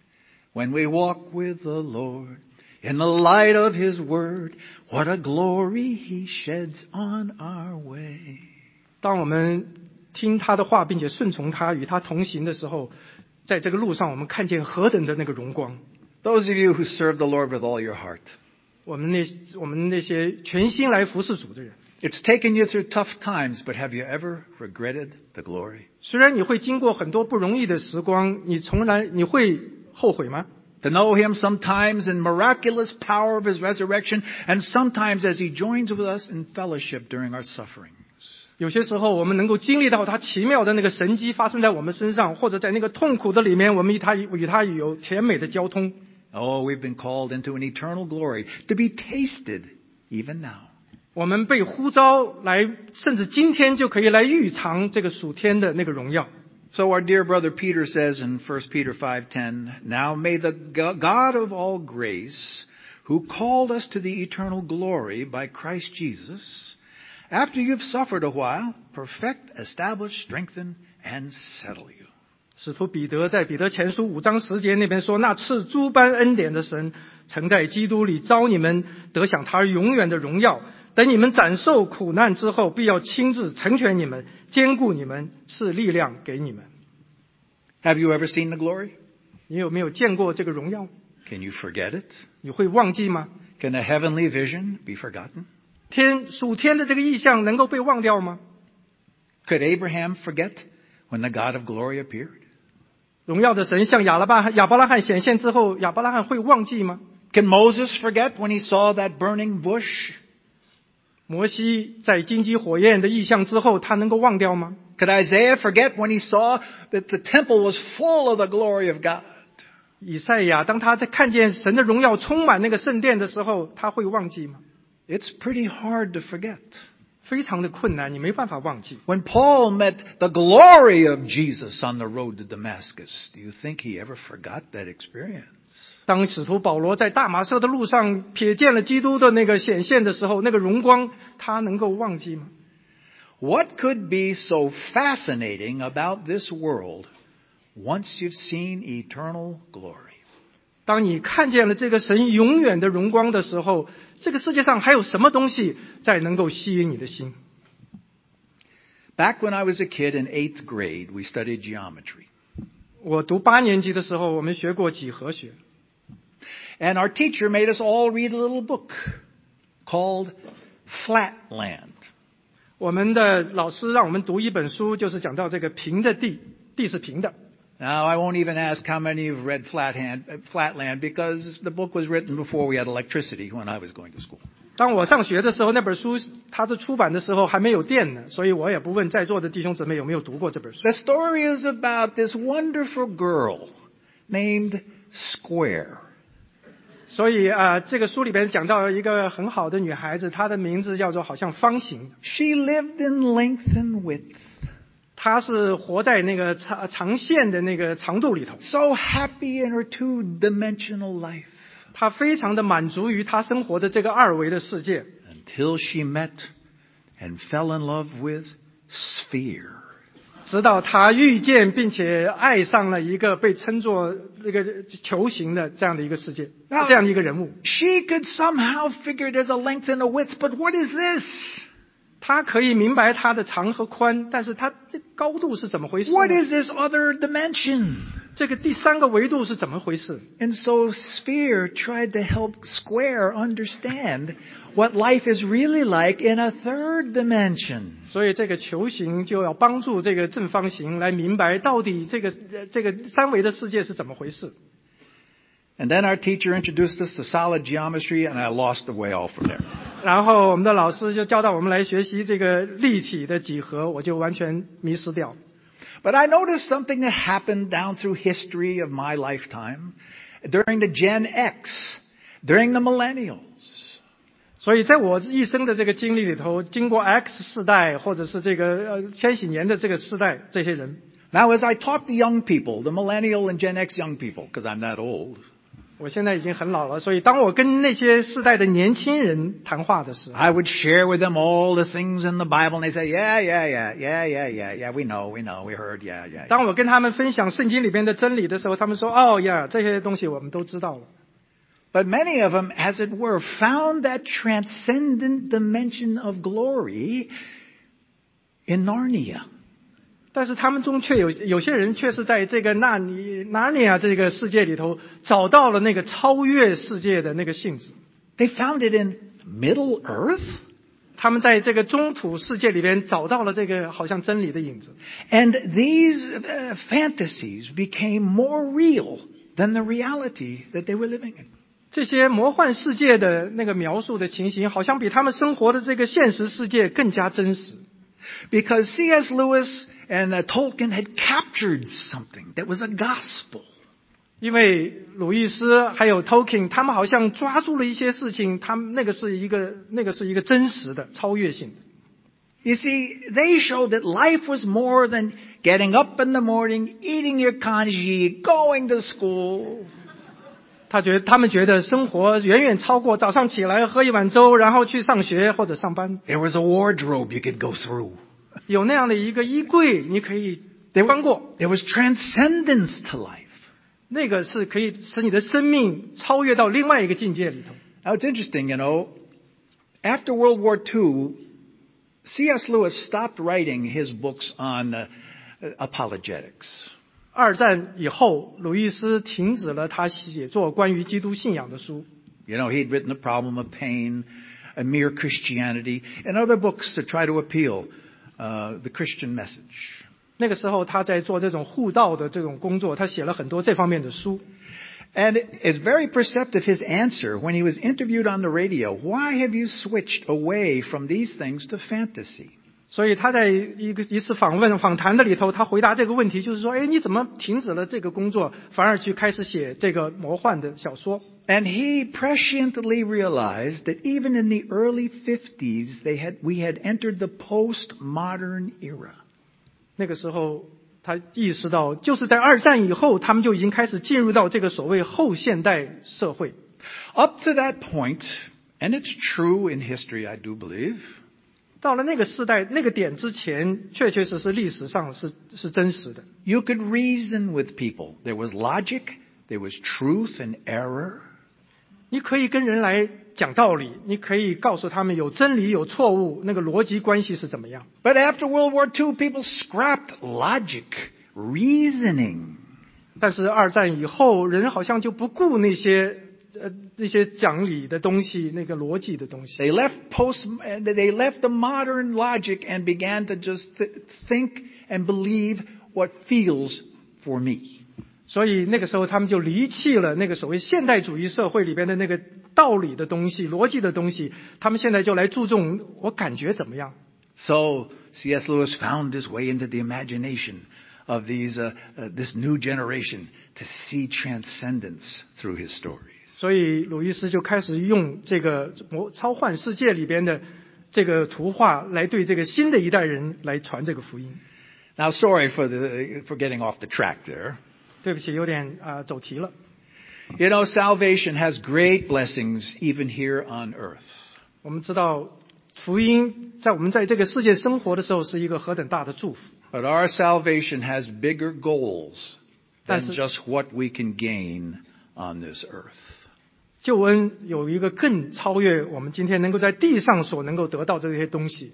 When we walk with the Lord in the light of His word, what a glory He sheds on our way. 当我们听他的话，并且顺从他，与他同行的时候，在这个路上，我们看见何等的那个荣光。 Those of you who serve the Lord with all your heart, 我们那我们那些全心来服侍主的人， it's taken you through tough times, but have you ever regretted the glory? 虽然你会经过很多不容易的时光，你从来你会后悔吗？ To know Him sometimes in miraculous power of His resurrection, and sometimes as He joins with us in fellowship during our suffering. 有些时候，我们能够经历到他奇妙的那个神迹发生在我们身上，或者在那个痛苦的里面，我们与他与他有甜美的交通。 Oh, we've been called into an eternal glory to be tasted even now. 我们被呼召来，甚至今天就可以来预尝这个属天的那个荣耀。 So our dear brother Peter says in First Peter five ten, "Now may the God of all grace, who called us to the eternal glory by Christ Jesus, after you've suffered a while, perfect, establish, strengthen, and settle you." 使徒彼得在彼得前书五章十节那边说：“那赐诸般恩典的神，曾在基督里召你们得享他永远的荣耀。等你们斩受苦难之后，必要亲自成全你们，坚固你们，赐力量给你们。” Have you ever seen the glory? 你有没有见过这个荣耀？ Can you forget it? 你会忘记吗？ Can a heavenly vision be forgotten? 天属天的这个意象能够被忘掉吗？ Could Abraham forget when the God of glory appeared? 荣耀的神向亚拉巴亚伯拉罕显现之后，亚伯拉罕会忘记吗？ Can Moses forget when he saw that burning bush? 摩西在荆棘火焰的意象之后，他能够忘掉吗？ Could Isaiah forget when he saw that the temple was full of the glory of God? 以赛亚当他在看见神的荣耀充满那个圣殿的时候，他会忘记吗？ It's pretty hard to forget. 非常的困难，你没办法忘记。 When Paul met the glory of Jesus on the road to Damascus, do you think he ever forgot that experience? 当使徒保罗在大马色的路上瞥见了基督的那个显现的时候，那个荣光，他能够忘记吗？ What could be so fascinating about this world once you've seen eternal glory? 当你看见了这个神永远的荣光的时候，这个世界上还有什么东西再能够吸引你的心？ Back when I was a kid in eighth grade, we studied geometry. 我读八年级的时候，我们学过几何学。 And our teacher made us all read a little book called Flatland. 我们的老师让我们读一本书，就是讲到这个平的地，地是平的。 Now, I won't even ask how many have read Flathand, Flatland because the book was written before we had electricity when I was going to school. 当我上学的时候，那本书它是出版的时候还没有电呢，所以我也不问在座的弟兄姊妹有没有读过这本书。 The story is about this wonderful girl named Square. 所以啊、呃，这个书里边讲到一个很好的女孩子，她的名字叫做好像方形。 She lived in length and width. 她是活在那个长长线的那个长度里头。 So happy in her two-dimensional life. 她非常的满足于她生活的这个二维的世界。 Until she met and fell in love with Sphere. 直到她遇见并且爱上了一个被称作那个球形的这样的一个世界，这样的一个人物。 She could somehow figure there's a length and a width, but what is this? 她可以明白它的长和宽，但是它这高度是怎么回事呢？ What is this other dimension? 这个第三个维度是怎么回事？ And so Sphere tried to help Square understand what life is really like in a third dimension. 所以这个球形就要帮助这个正方形来明白到底这个这个三维的世界是怎么回事。 And then our teacher introduced us to solid geometry, and I lost the way all from there. 然后我们的老师就教导我们来学习这个立体的几何，我就完全迷失掉。 But I noticed something that happened down through history of my lifetime, during the Gen X, during the millennials. 所以在我一生的这个经历里头，经过 X 世代或者是这个呃千禧年的这个世代，这些人。 Now, as I taught the young people, the millennial and Gen X young people, because I'm that old. 我现在已经很老了，所以当我跟那些世代的年轻人谈话的时候， I would share with them all the things in the Bible, and they say, yeah, yeah, yeah, yeah, yeah, yeah, yeah, we know, we know, we heard, yeah, yeah. 当我跟他们分享圣经里边的真理的时候，他们说：“哦呀，这些东西我们都知道了。” But many of them, as it were, found that transcendent dimension of glory in Narnia. 但是他们中却有有些人却是在这个纳尼纳尼亚这个世界里头找到了那个超越世界的那个性质。 They found it in Middle Earth. 他们在这个中土世界里边找到了这个好像真理的影子。 And these uh, fantasies became more real than the reality that they were living in. 这些魔幻世界的那个描述的情形，好像比他们生活的这个现实世界更加真实。 Because C S Lewis and uh, Tolkien had captured something that was a gospel. 因为鲁易斯还有 Tolkien 他们好像抓住了一些事情，他们那个是一个那个是一个真实的超越性的。 You see, they showed that life was more than getting up in the morning, eating your congee, going to school. 他觉得他们觉得生活远远超过早上起来喝一碗粥，然后去上学或者上班。 There was a wardrobe you could go through. 有那样的一个衣柜，你可以翻过。 There was transcendence to life. 那个是可以使你的生命超越到另外一个境界里头。 Now it's interesting, you know, after World War Two, C S Lewis stopped writing his books on uh, apologetics. 二战以后，鲁易斯停止了他写作关于基督信仰的书。 You know, he'd written The Problem of Pain, A Mere Christianity, and other books to try to appeal uh, the Christian message. 那个时候他在做这种护道的这种工作，他写了很多这方面的书。 And it's very perceptive, his answer, when he was interviewed on the radio. Why have you switched away from these things to fantasy? 所以他在一个一次访问访谈的里头，他回答这个问题，就是说，哎，你怎么停止了这个工作，反而去开始写这个魔幻的小说？ And he presciently realized that even in the early fifties, they had, we had entered the postmodern era. 那个时候他意识到，就是在二战以后，他们就已经开始进入到这个所谓后现代社会。 Up to that point, and it's true in history, I do believe, 到了那个时代、那个点之前，确确实实历史上是是真实的。 you could reason with people. There was logic, there was truth and error. 你可以跟人来讲道理，你可以告诉他们有真理有错误，那个逻辑关系是怎么样。 But after World War Two, people scrapped logic, reasoning. 但是二战以后，人好像就不顾那些呃那些讲理的东西，那个逻辑的东西。 They left post, they left the modern logic and began to just think and believe what feels for me. 所以那个时候他们就离弃了那个所谓现代主义社会里边的那个道理的东西、逻辑的东西，他们现在就来注重我感觉怎么样。 So C S Lewis found his way into the imagination of these, uh, uh, this new generation to see transcendence through his stories. 所以鲁伊斯就开始用这个超幻世界里边的这个图画来对这个新的一代人来传这个福音。 Now, sorry for the for getting off the track there. 对不起，有点啊、呃、走题了。 You know, salvation has great blessings even here on earth. 我们知道福音在我们在这个世界生活的时候是一个何等大的祝福。 But our salvation has bigger goals than 但是 just what we can gain on this earth. 救恩有一个更超越我们今天能够在地上所能够得到这些东西。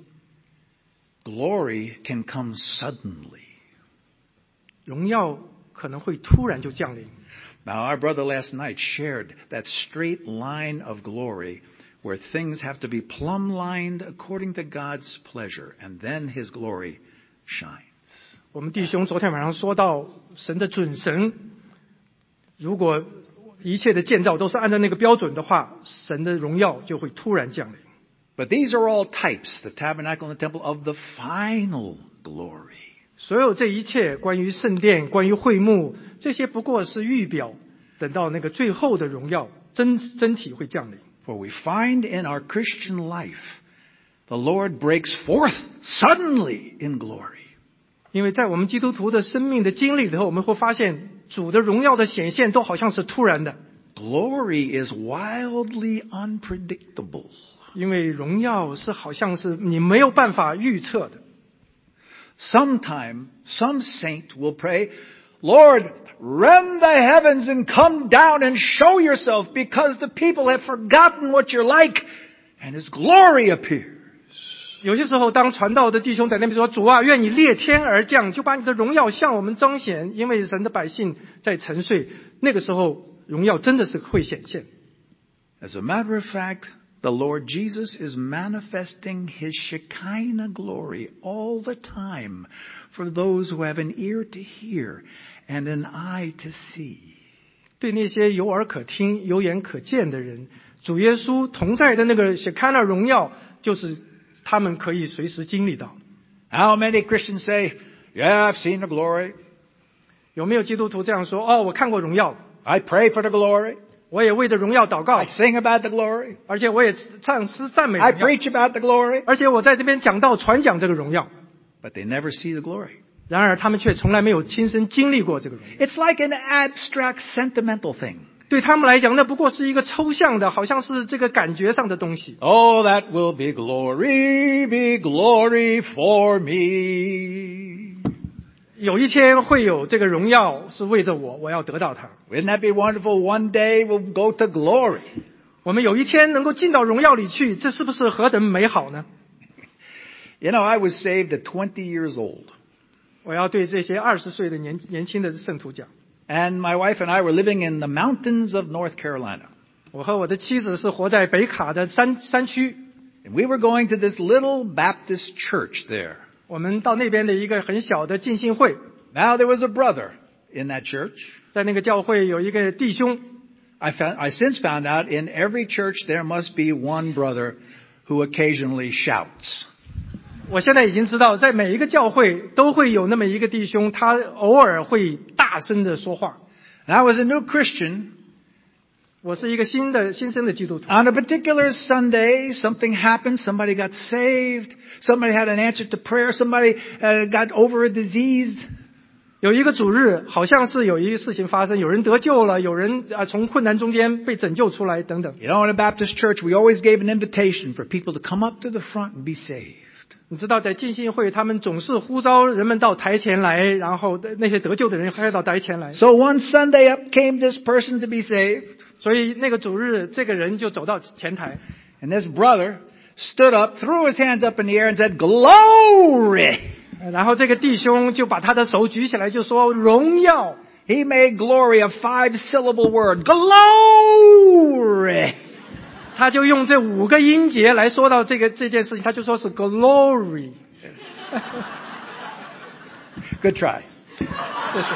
Glory can come suddenly. 荣耀可能会突然就降临。 Now, our brother last night shared that straight line of glory where things have to be plumb-lined according to God's pleasure, and then His glory shines. 我们弟兄昨天晚上说到神的准绳，如果一切的建造都是按照那个标准的话，神的荣耀就会突然降临。 But these are all types, the tabernacle and the temple, of the final glory. 所有这一切关于圣殿、关于会幕，这些不过是预表，等到那个最后的荣耀真真体会降临。 For we find in our Christian life, the Lord breaks forth suddenly in glory. 因为在我们基督徒的生命的经历里头，我们会发现主的荣耀的显现都好像是突然的。 Glory is wildly unpredictable. 因为荣耀是好像是你没有办法预测的。 Sometime, some saint will pray, Lord, rend the heavens and come down and show yourself because the people have forgotten what you're like, and His glory appears. 有些时候当传道的弟兄在那边说，主啊，愿你裂天而降，就把你的荣耀向我们彰显，因为神的百姓在沉睡，那个时候荣耀真的是会显现。 As a matter of fact, the Lord Jesus is manifesting His Shekinah glory all the time for those who have an ear to hear and an eye to see. 对那些有耳可听、有眼可见的人，主耶稣同在的那个Shekinah荣耀，就是他们可以随时经历到。 How many Christians say, yeah, I've seen the glory. 有没有基督徒这样说？哦，我看过荣耀， I pray for the glory. 我也为着荣耀祷告 I， sing about the glory. 而且我也唱诗赞美 I 荣耀， preach about the glory. 而且我在这边讲道传讲这个荣耀。 But they never see the glory. 然而他们却从来没有亲身经历过这个荣耀。 It's like an abstract, sentimental thing. 对他们来讲，那不过是一个抽象的，好像是这个感觉上的东西。 Oh, that will be glory, be glory for me. 有一天会有这个荣耀是为着我，我要得到它。 Wouldn't that be wonderful? One day we'll go to glory. 我们有一天能够进到荣耀里去，这是不是何等美好呢？ You know, I was saved at twenty years old. 我要对这些二十岁的年年轻的圣徒讲， And my wife and I were living in the mountains of North Carolina. 我和我的妻子是活在北卡的山山区， And we were going to this little Baptist church there. 我们到那边的一个很小的浸信会， Now there was a brother in that church. 在那个教会有一个弟兄。 I found, I since found out in every church there must be one brother who occasionally shouts. 我现在已经知道，在每一个教会都会有那么一个弟兄，他偶尔会大声的说话。 And I was a new Christian. 我是一个新的新生的基督徒。 On a particular Sunday, something happened. Somebody got saved. Somebody had an answer to prayer. Somebody uh, got over a disease. 有一个主日，好像是有一个事情发生，有人得救了，有人啊从困难中间被拯救出来等等。 You know, in a Baptist church, we always gave an invitation for people to come up to the front and be saved. 你知道，在浸信会，他们总是呼召人们到台前来，然后那些得救的人还要到台前来。 So one Sunday up came this person to be saved. 所以那个主日，这个人就走到前台， And this brother stood up, threw his hands up in the air and said, "Glory!" 然后这个弟兄就把他的手举起来，就说荣耀。 He made glory a five-syllable word. Glory! 他就用这五个音节来说到这个这件事情，他就说是 glory。 Good try. 谢谢。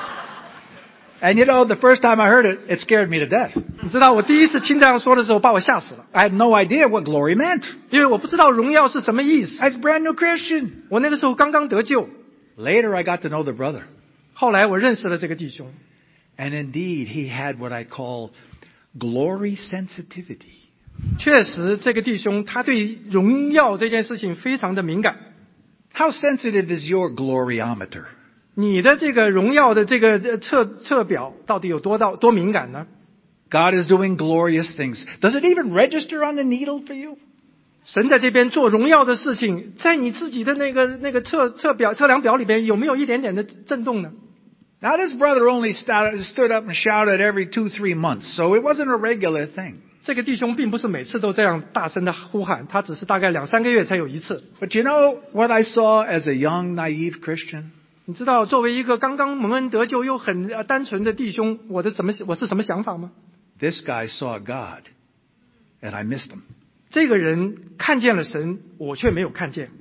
And you know, the first time I heard it, it scared me to death. 你知道我第一次听这样说的时候，把我吓死了， I had no idea what glory meant. 因为我不知道荣耀是什么意思。 I was a brand new Christian. 我那个时候刚刚得救， Later, I got to know the brother. 后来我认识了这个弟兄， And indeed, he had what I call glory sensitivity. 确实这个弟兄他对荣耀这件事情非常的敏感。 How sensitive is your gloryometer? 你的这个荣耀的这个测测表到底有多到多敏感呢？ God is doing glorious things. Does it even register on the needle for you? 神在这边做荣耀的事情，在你自己的那个那个测测表测量表里边有没有一点点的震动呢？ Now, this brother only started, stood up and shouted every two, three months, so it wasn't a regular thing. 这个弟兄并不是每次都这样大声的呼喊，他只是大概两三个月才有一次。 But you know what I saw as a young, naive Christian? 你知道，作为一个刚刚蒙恩得救又很呃单纯的弟兄，我的什么我是什么想法吗？ This guy saw God, and I missed him. 这个人看见了神，我却没有看见。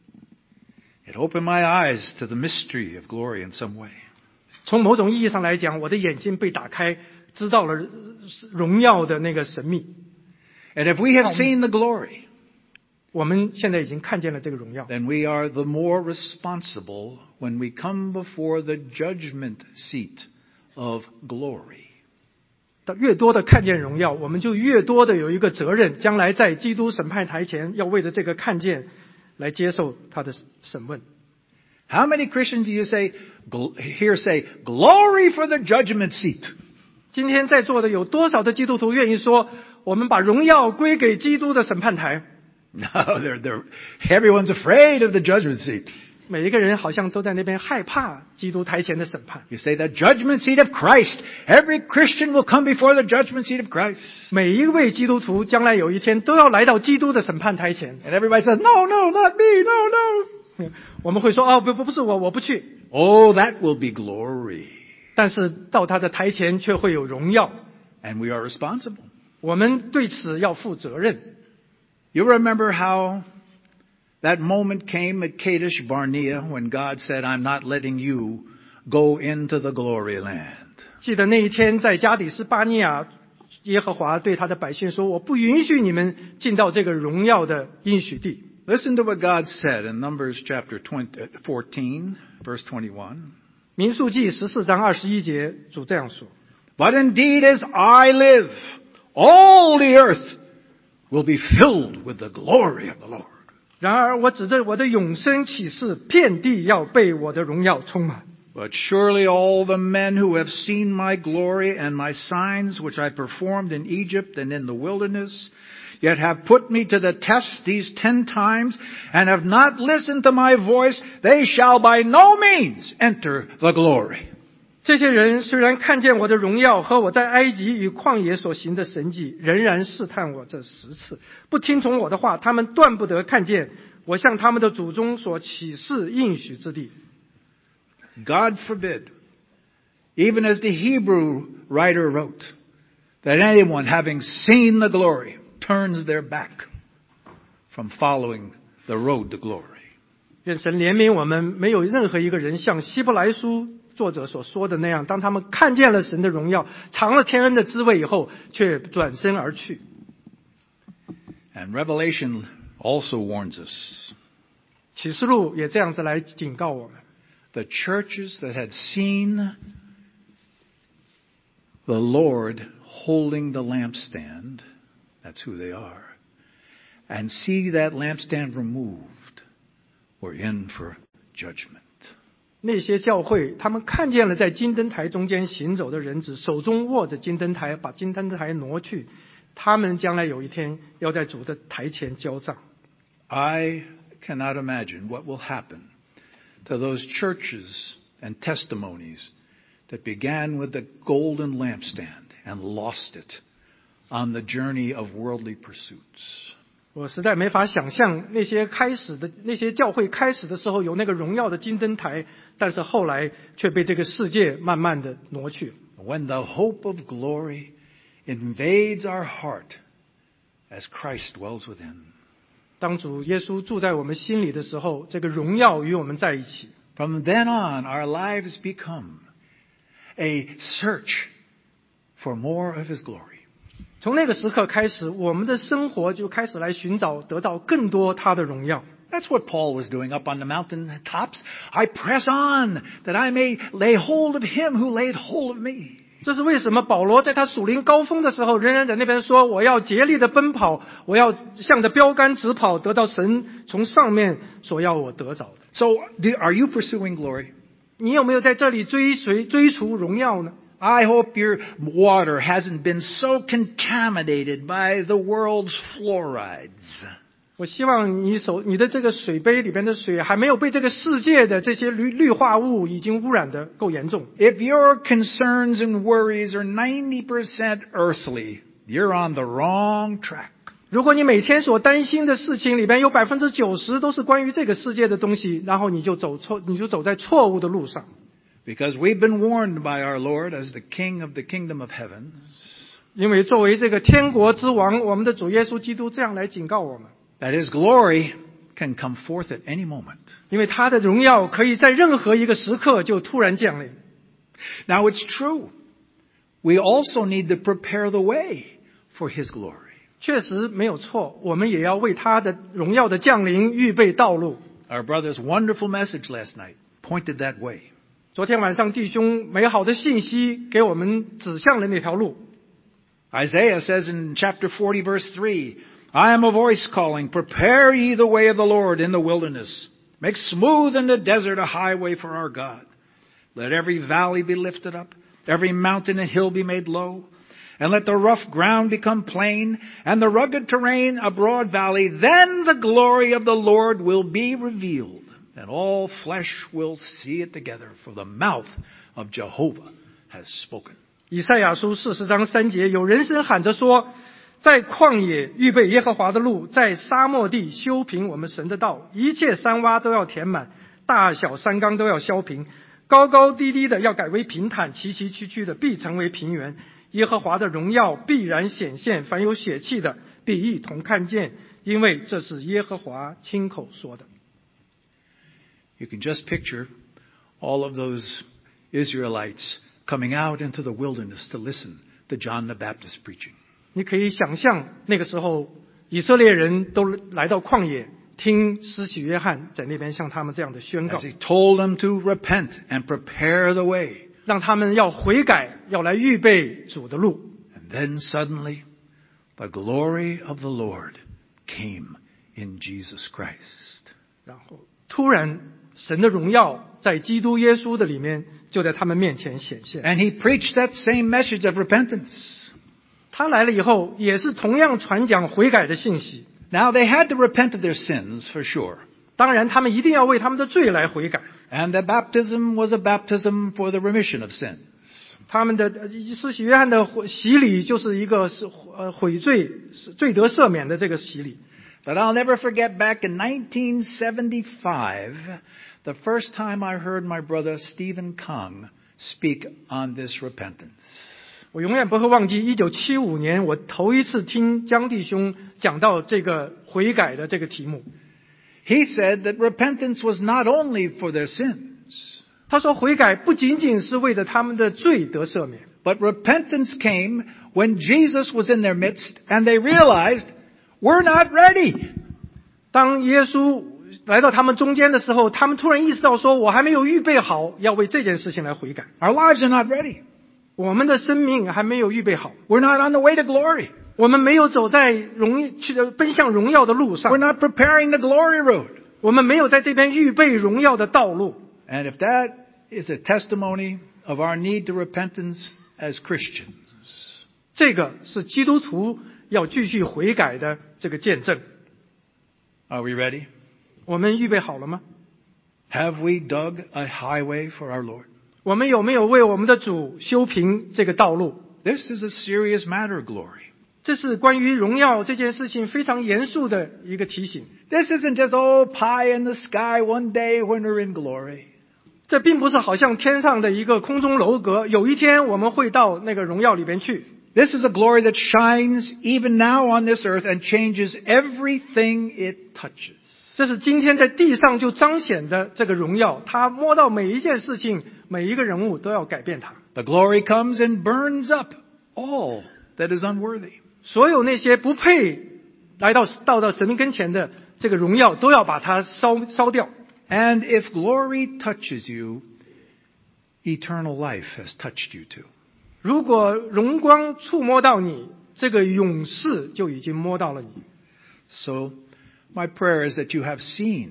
It opened my eyes to the mystery of glory in some way. 从某种意义上来讲，我的眼睛被打开，知道了荣耀的那个神秘。 And if we have seen the glory, 我们现在已经看见了这个荣耀， then we are the more responsible when we come before the judgment seat of glory. 越多的看见荣耀，我们就越多的有一个责任，将来在基督审判台前，要为了这个看见来接受他的审问。 How many Christians do you say, here say, glory for the judgment seat? 今天在座的有多少的基督徒愿意说，我们把荣耀归给基督的审判台？ No, they're, they're, everyone's afraid of the judgment seat. 每一个人好像都在那边害怕基督台前的审判。 You say the judgment seat of Christ. Every Christian will come before the judgment seat of Christ. 每一位基督徒将来有一天都要来到基督的审判台前。 And everybody says, no, no, not me, no, no. 我们会说，哦，不不不是我，我不去。 Oh, that will be glory. 但是到他的台前却会有荣耀， And we are responsible. 我们对此要负责任。 You remember how that moment came at Kadesh Barnea when God said, I'm not letting you go into the glory land. 记得那一天在加底斯巴尼亚，耶和华对他的百姓说，我不允许你们进到这个荣耀的应许地。 Listen to what God said in Numbers chapter fourteen, verse twenty-one. 民数记十四章二十一节，主这样说 But indeed as I live, all the earth will be filled with the glory of the Lord. 然而我指着我的永生启示，遍地要被我的荣耀充满。 But surely all the men who have seen my glory and my signs which I performed in Egypt and in the wilderness, yet have put me to the test these ten times, and have not listened to my voice, they shall by no means enter the glory. 这些人虽然看见我的荣耀和我在埃及与旷野所行的神迹，仍然试探我这十次，不听从我的话，他们断不得看见我向他们的祖宗所启示应许之地。 God forbid, even as the Hebrew writer wrote, that anyone having seen the glory turns their back from following the road to glory. 愿神怜悯我们，没有任何一个人像希伯来书作者所说的那样，当他们看见了神的荣耀，尝了天恩的滋味以后，却转身而去。 And Revelation also warns us. 启示录也这样子来警告我们。 The churches that had seen the Lord holding the lampstand, that's who they are, and see that lampstand removed, we're in for judgment. 那些教会他们看见了在金灯台中间行走的人子，手中握着金灯台，把金灯台挪去，他们将来有一天要在主的台前交账。 I cannot imagine what will happen to those churches and testimonies that began with the golden lampstand and lost it on the journey of worldly pursuits. 我实在没法想象那些开始的那些教会开始的时候有那个荣耀的金灯台，但是后来却被这个世界慢慢的挪去。 When the hope of glory invades our heart as Christ dwells within. 当主耶稣住在我们心里的时候，这个荣耀与我们在一起。 From then on, our lives become a search for more of His glory. 从那个时刻开始，我们的生活就开始来寻找得到更多他的荣耀。 That's what Paul was doing up on the mountain tops. I press on that I may lay hold of Him who laid hold of me. 这是为什么保罗在他属灵高峰的时候，仍然在那边说：“我要竭力的奔跑，我要向着标杆直跑，得到神从上面所要我得着的。” So, do, are you pursuing glory? 你有没有在这里追随追逐荣耀呢？ I hope your water hasn't been so contaminated by the world's fluorides. 我希望你手你的这个水杯里边的水还没有被这个世界的这些氯氯化物已经污染的够严重。 If your concerns and worries are ninety percent earthly, you're on the wrong track. 如果你每天所担心的事情里边有百分之九十都是关于这个世界的东西，然后你就走错，你就走在错误的路上。 Because we've been warned by our Lord as the King of the kingdom of heaven. 因为作为这个天国之王，我们的主耶稣基督这样来警告我们。 That His glory can come forth at any moment. 因为他的荣耀可以在任何一个时刻就突然降临。 Now it's true. We also need to prepare the way for His glory. 确实没有错，我们也要为他的荣耀的降临预备道路。 Our brother's wonderful message last night pointed that way. 昨天晚上弟兄美好的信息给我们指向了那条路。 Isaiah says in chapter forty verse three, I am a voice calling, prepare ye the way of the Lord in the wilderness. Make smooth in the desert a highway for our God. Let every valley be lifted up, every mountain and hill be made low. And let the rough ground become plain, and the rugged terrain a broad valley. Then the glory of the Lord will be revealed, and all flesh will see it together, for the mouth of Jehovah has spoken. 以赛亚书四十章三节，有人声喊着说，在旷野预备耶和华的路，在沙漠地修平我们神的道，一切山洼都要填满，大小山冈都要削平，高高低低的要改为平坦，崎崎岖岖的必成为平原。耶和华的荣耀必然显现，凡有血气的必一同看见，因为这是耶和华亲口说的。 You can just picture all of those Israelites coming out into the wilderness to listen to John the Baptist preaching. 你可以想象那个时候以色列人都来到旷野，听施洗约翰在那边向他们这样的宣告， As he told them to repent and prepare the way. 让他们要悔改，要来预备主的路。 And then suddenly, the glory of the Lord came in Jesus Christ. 然后突然神的荣耀在基督耶稣的里面就在他们面前显现。 And he preached that same message of repentance. 他来了以后也是同样传讲悔改的信息。 Now they had to repent of their sins for sure. 当然他们一定要为他们的罪来悔改。 And the baptism was a baptism for the remission of sin. 他们的施洗约翰的洗礼就是一个是呃悔罪罪得赦免的这个洗礼。 But I'll never forget back in nineteen seventy-five, the first time I heard my brother Stephen Kang speak on this repentance. 我永远不会忘记一九七五年我头一次听江弟兄讲到这个悔改的这个题目。 He said that repentance was not only for their sins. 他说悔改不仅仅是为着他们的罪得赦免， But repentance came when Jesus was in their midst and they realized we're not ready. 当耶稣来到他们中间的时候，他们突然意识到说我还没有预备好要为这件事情来悔改。 Our lives are not ready. 我们的生命还没有预备好， We're not on the way to glory. 我们没有走在荣去奔向荣耀的路上， We're not preparing the glory road. 我们没有在这边预备荣耀的道路。 And if that is a testimony of our need to repentance as Christians, 这个是基督徒要继续悔改的这个见证。 are we ready? 我们预备好了吗？ Have we dug a highway for our Lord? 我们有没有为我们的主修平这个道路？ This is a serious matter, glory. 这是关于荣耀这件事情非常严肃的一个提醒。 This isn't just, oh, pie in the sky one day when we're in glory. 这并不是好像天上的一个空中楼阁，有一天我们会到那个荣耀里边去。 This is a glory that shines even now on this earth and changes everything it touches. 这是今天在地上就彰显的这个荣耀，他摸到每一件事情，每一个人物都要改变它。 The glory comes and burns up all that is unworthy. 所有那些不配来到到到神跟前的这个荣耀，都要把它烧烧掉。 And if glory touches you, eternal life has touched you too. 如果荣光触摸到你，这个永世就已经摸到了你。 So my prayer is that you have seen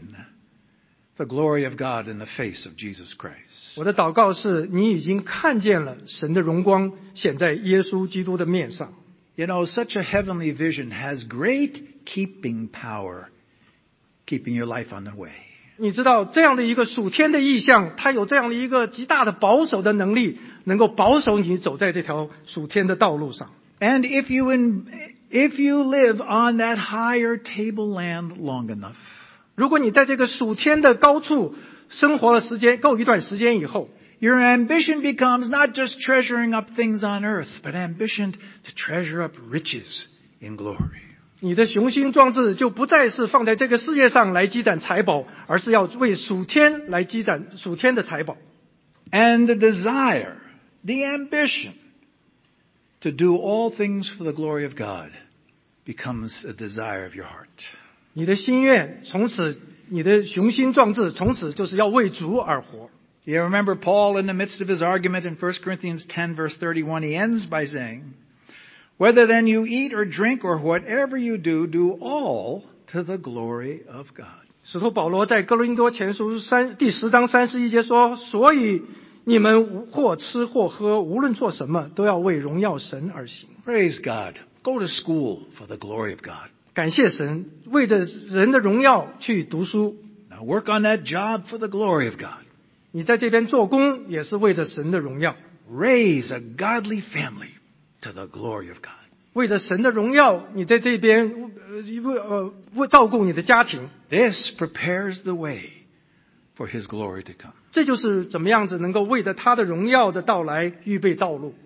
the glory of God in the face of Jesus Christ. 我的祷告是你已经看见了神的荣光显在耶稣基督的面上。 You know, such a heavenly vision has great keeping power, keeping your life on the way. 你知道这样的一个属天的意象，它有这样的一个极大的保守的能力，能够保守你走在这条属天的道路上。 And if you in, if you live on that higher tableland long enough, 如果你在这个属天的高处生活了时间够一段时间以后， your ambition becomes not just treasuring up things on earth, but ambition to treasure up riches in glory. 你的雄心壮志就不再是放在这个世界上来积攒财宝，而是要为属天来积攒属天的财宝。 And the desire, the ambition to do all things for the glory of God becomes a desire of your heart. 你的心愿从此，你的雄心壮志从此就是要为主而活。 You remember Paul in the midst of his argument in First Corinthians ten verse thirty-one, he ends by saying, Whether then you eat or drink or whatever you do, do all to the glory of God. 使徒保罗在哥林多前书三第十章三十一节说：“所以你们或吃或喝，无论做什么，都要为荣耀神而行。” Praise God. Go to school for the glory of God. 感谢神，为着人的荣耀去读书。 Now work on that job for the glory of God. 你在这边做工也是为着神的荣耀， Raise a godly family to the glory of God. 为着神的荣耀，你在这边呃为呃为照顾你的家庭， This prepares the way for His glory to come. 这就是怎么样子能够为着他的荣耀的到来预备道路。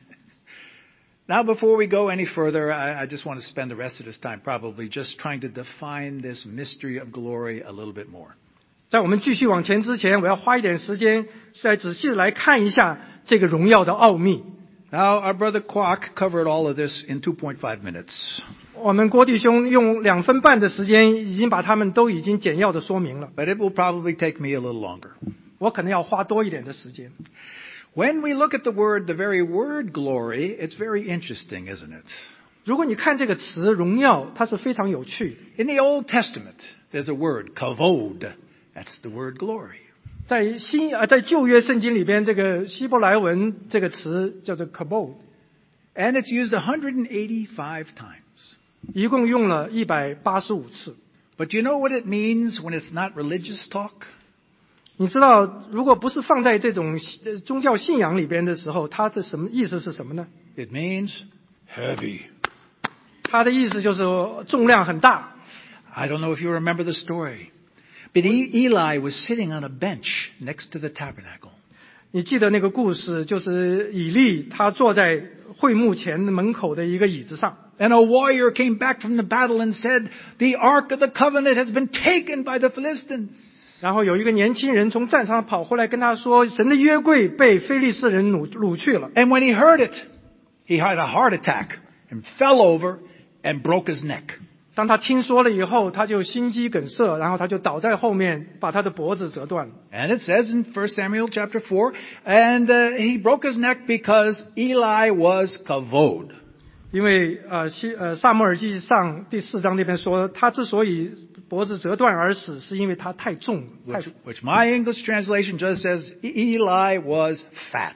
Now, before we go any further, I, I just want to spend the rest of this time probably just trying to define this mystery of glory a little bit more. 在我们继续往前之前，我要花一点时间再仔细来看一下这个荣耀的奥秘。 Now, our brother Kwok covered all of this in two point five minutes. 我们郭弟兄用两分半的时间，已经把他们都已经简要的说明了。 But it will probably take me a little longer. 我可能要花多一点的时间。 When we look at the word, the very word glory, it's very interesting, isn't it? 如果你看这个词“荣耀”，它是非常有趣的。 In the Old Testament, there's a word, kavod. That's the word glory. 在新呃在旧约圣经里边，这个希伯来文这个词叫做 kabod， And it's used one hundred eighty-five times. 一共用了一百八十五次。 But you know what it means when it's not religious talk? 你知道，如果不是放在这种呃宗教信仰里边的时候，它的什么意思是什么呢？ It means heavy. 它的意思就是重量很大。 I don't know if you remember the story. But Eli was sitting on a bench next to the tabernacle. 你记得那个故事，就是以利他坐在会幕前门口的一个椅子上。 And a warrior came back from the battle and said, The Ark of the Covenant has been taken by the Philistines. 然后有一个年轻人从战场跑回来跟他说，神的约柜被非利士人掳掳去了。 And when he heard it, he had a heart attack and fell over and broke his neck. 当他听说了以后，他就心肌梗塞，然后他就倒在后面，把他的脖子折断了。 And it says in First Samuel chapter four, and uh, he broke his neck because Eli was kavod. 因为呃西呃撒母耳记上第四章那边说，他之所以脖子折断而死，是因为他太重了。太 Which, which my English translation just says Eli was fat.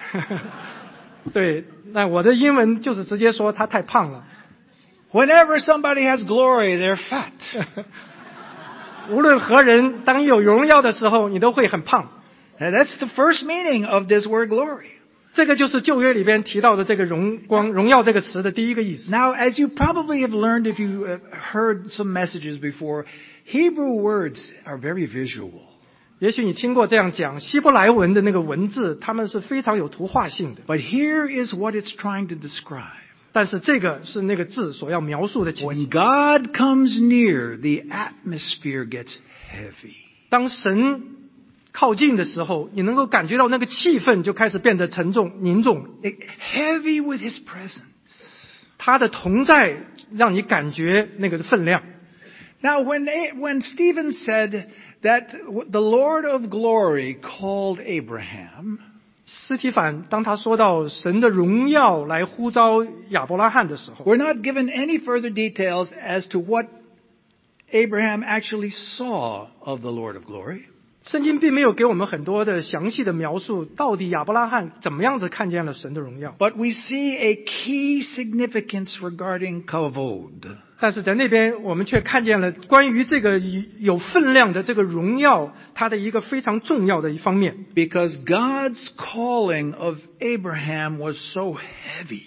对，那我的英文就是直接说他太胖了。 Whenever somebody has glory, they're fat. 无论何人，当有荣耀的时候，你都会很胖。 And that's the first meaning of this word glory. 这个就是旧约里边提到的这个荣光、荣耀这个词的第一个意思。 Now, as you probably have learned if you have heard some messages before, Hebrew words are very visual. 也许你听过这样讲，希伯来文的那个文字，它们是非常有图画性的。 But here is what it's trying to describe. 但是这个是那个字所要描述的情 When 形。 God comes near, the atmosphere gets heavy. 当神靠近的时候，你能够感觉到那个气氛就开始变得沉重、凝重。 Heavy with His presence. 他的同在让你感觉那个分量。 Now, when, when Stephen said that the Lord of glory called Abraham, 斯提凡当他说到神的荣耀来呼召亚伯拉罕的时候， we're not given any further details as to what Abraham actually saw of the Lord of glory. 圣经并没有给我们很多的详细的描述，到底亚伯拉罕怎么样子看见了神的荣耀。 But we see a key significance regarding kavod. 但是在那边我们却看见了关于这个有分量的这个荣耀，它的一个非常重要的一方面。 Because God's calling of Abraham was so heavy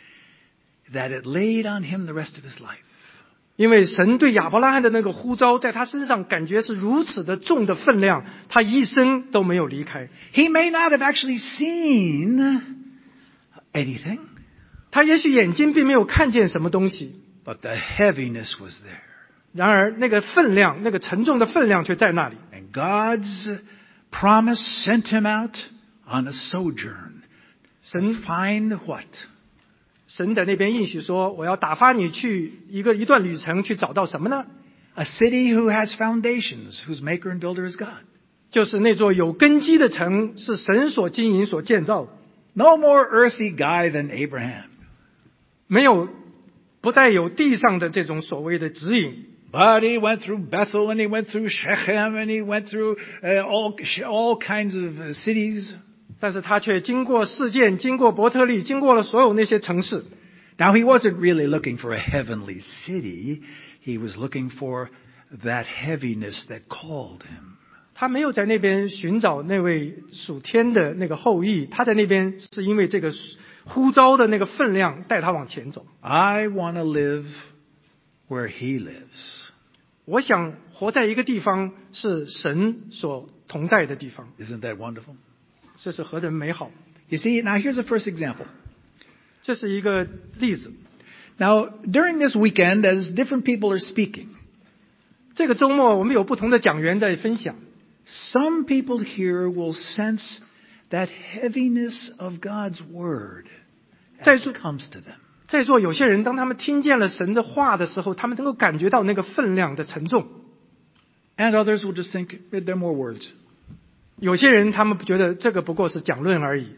that it laid on him the rest of his life. 因为神对亚伯拉罕的那个呼召，在他身上感觉是如此的重的分量，他一生都没有离开。 He may not have actually seen anything, 他也许眼睛并没有看见什么东西， but the heaviness was there. 然而那个分量，那个沉重的分量却在那里。 And God's promise sent him out on a sojourn. 神 Find what? 神在那边应许说，我要打发你去一个一段旅程，去找到什么呢？ A city who has foundations, whose maker and builder is God. 就是那座有根基的城，是神所经营、所建造的。 No more earthly guy than Abraham. 没有，不再有地上的这种所谓的指引。 But he went through Bethel and he went through Shechem and he went through uh, all, all kinds of uh, cities. 但是他却经过事件，经过伯特利，经过了所有那些城市。 Now he wasn't really looking for a heavenly city. He was looking for that heaviness that called him. 他没有在那边寻找那位属天的那个后裔，他在那边是因为这个呼召的那个分量带他往前走。 I want to live where he lives. 我想活在一个地方是神所同在的地方， Isn't that wonderful? 这是何等美好！ You see, now here's the first example. 这是一个例子。 Now, during this weekend, as different people are speaking, 这个周末我们有不同的讲员在分享， some people here will sense that heaviness of God's word as 在 it 座 comes to them. 在座有些人当他们听见了神的话的时候，他们能够感觉到那个分量的沉重。 And others will just think they're more words. 有些人他们觉得这个不过是讲论而已。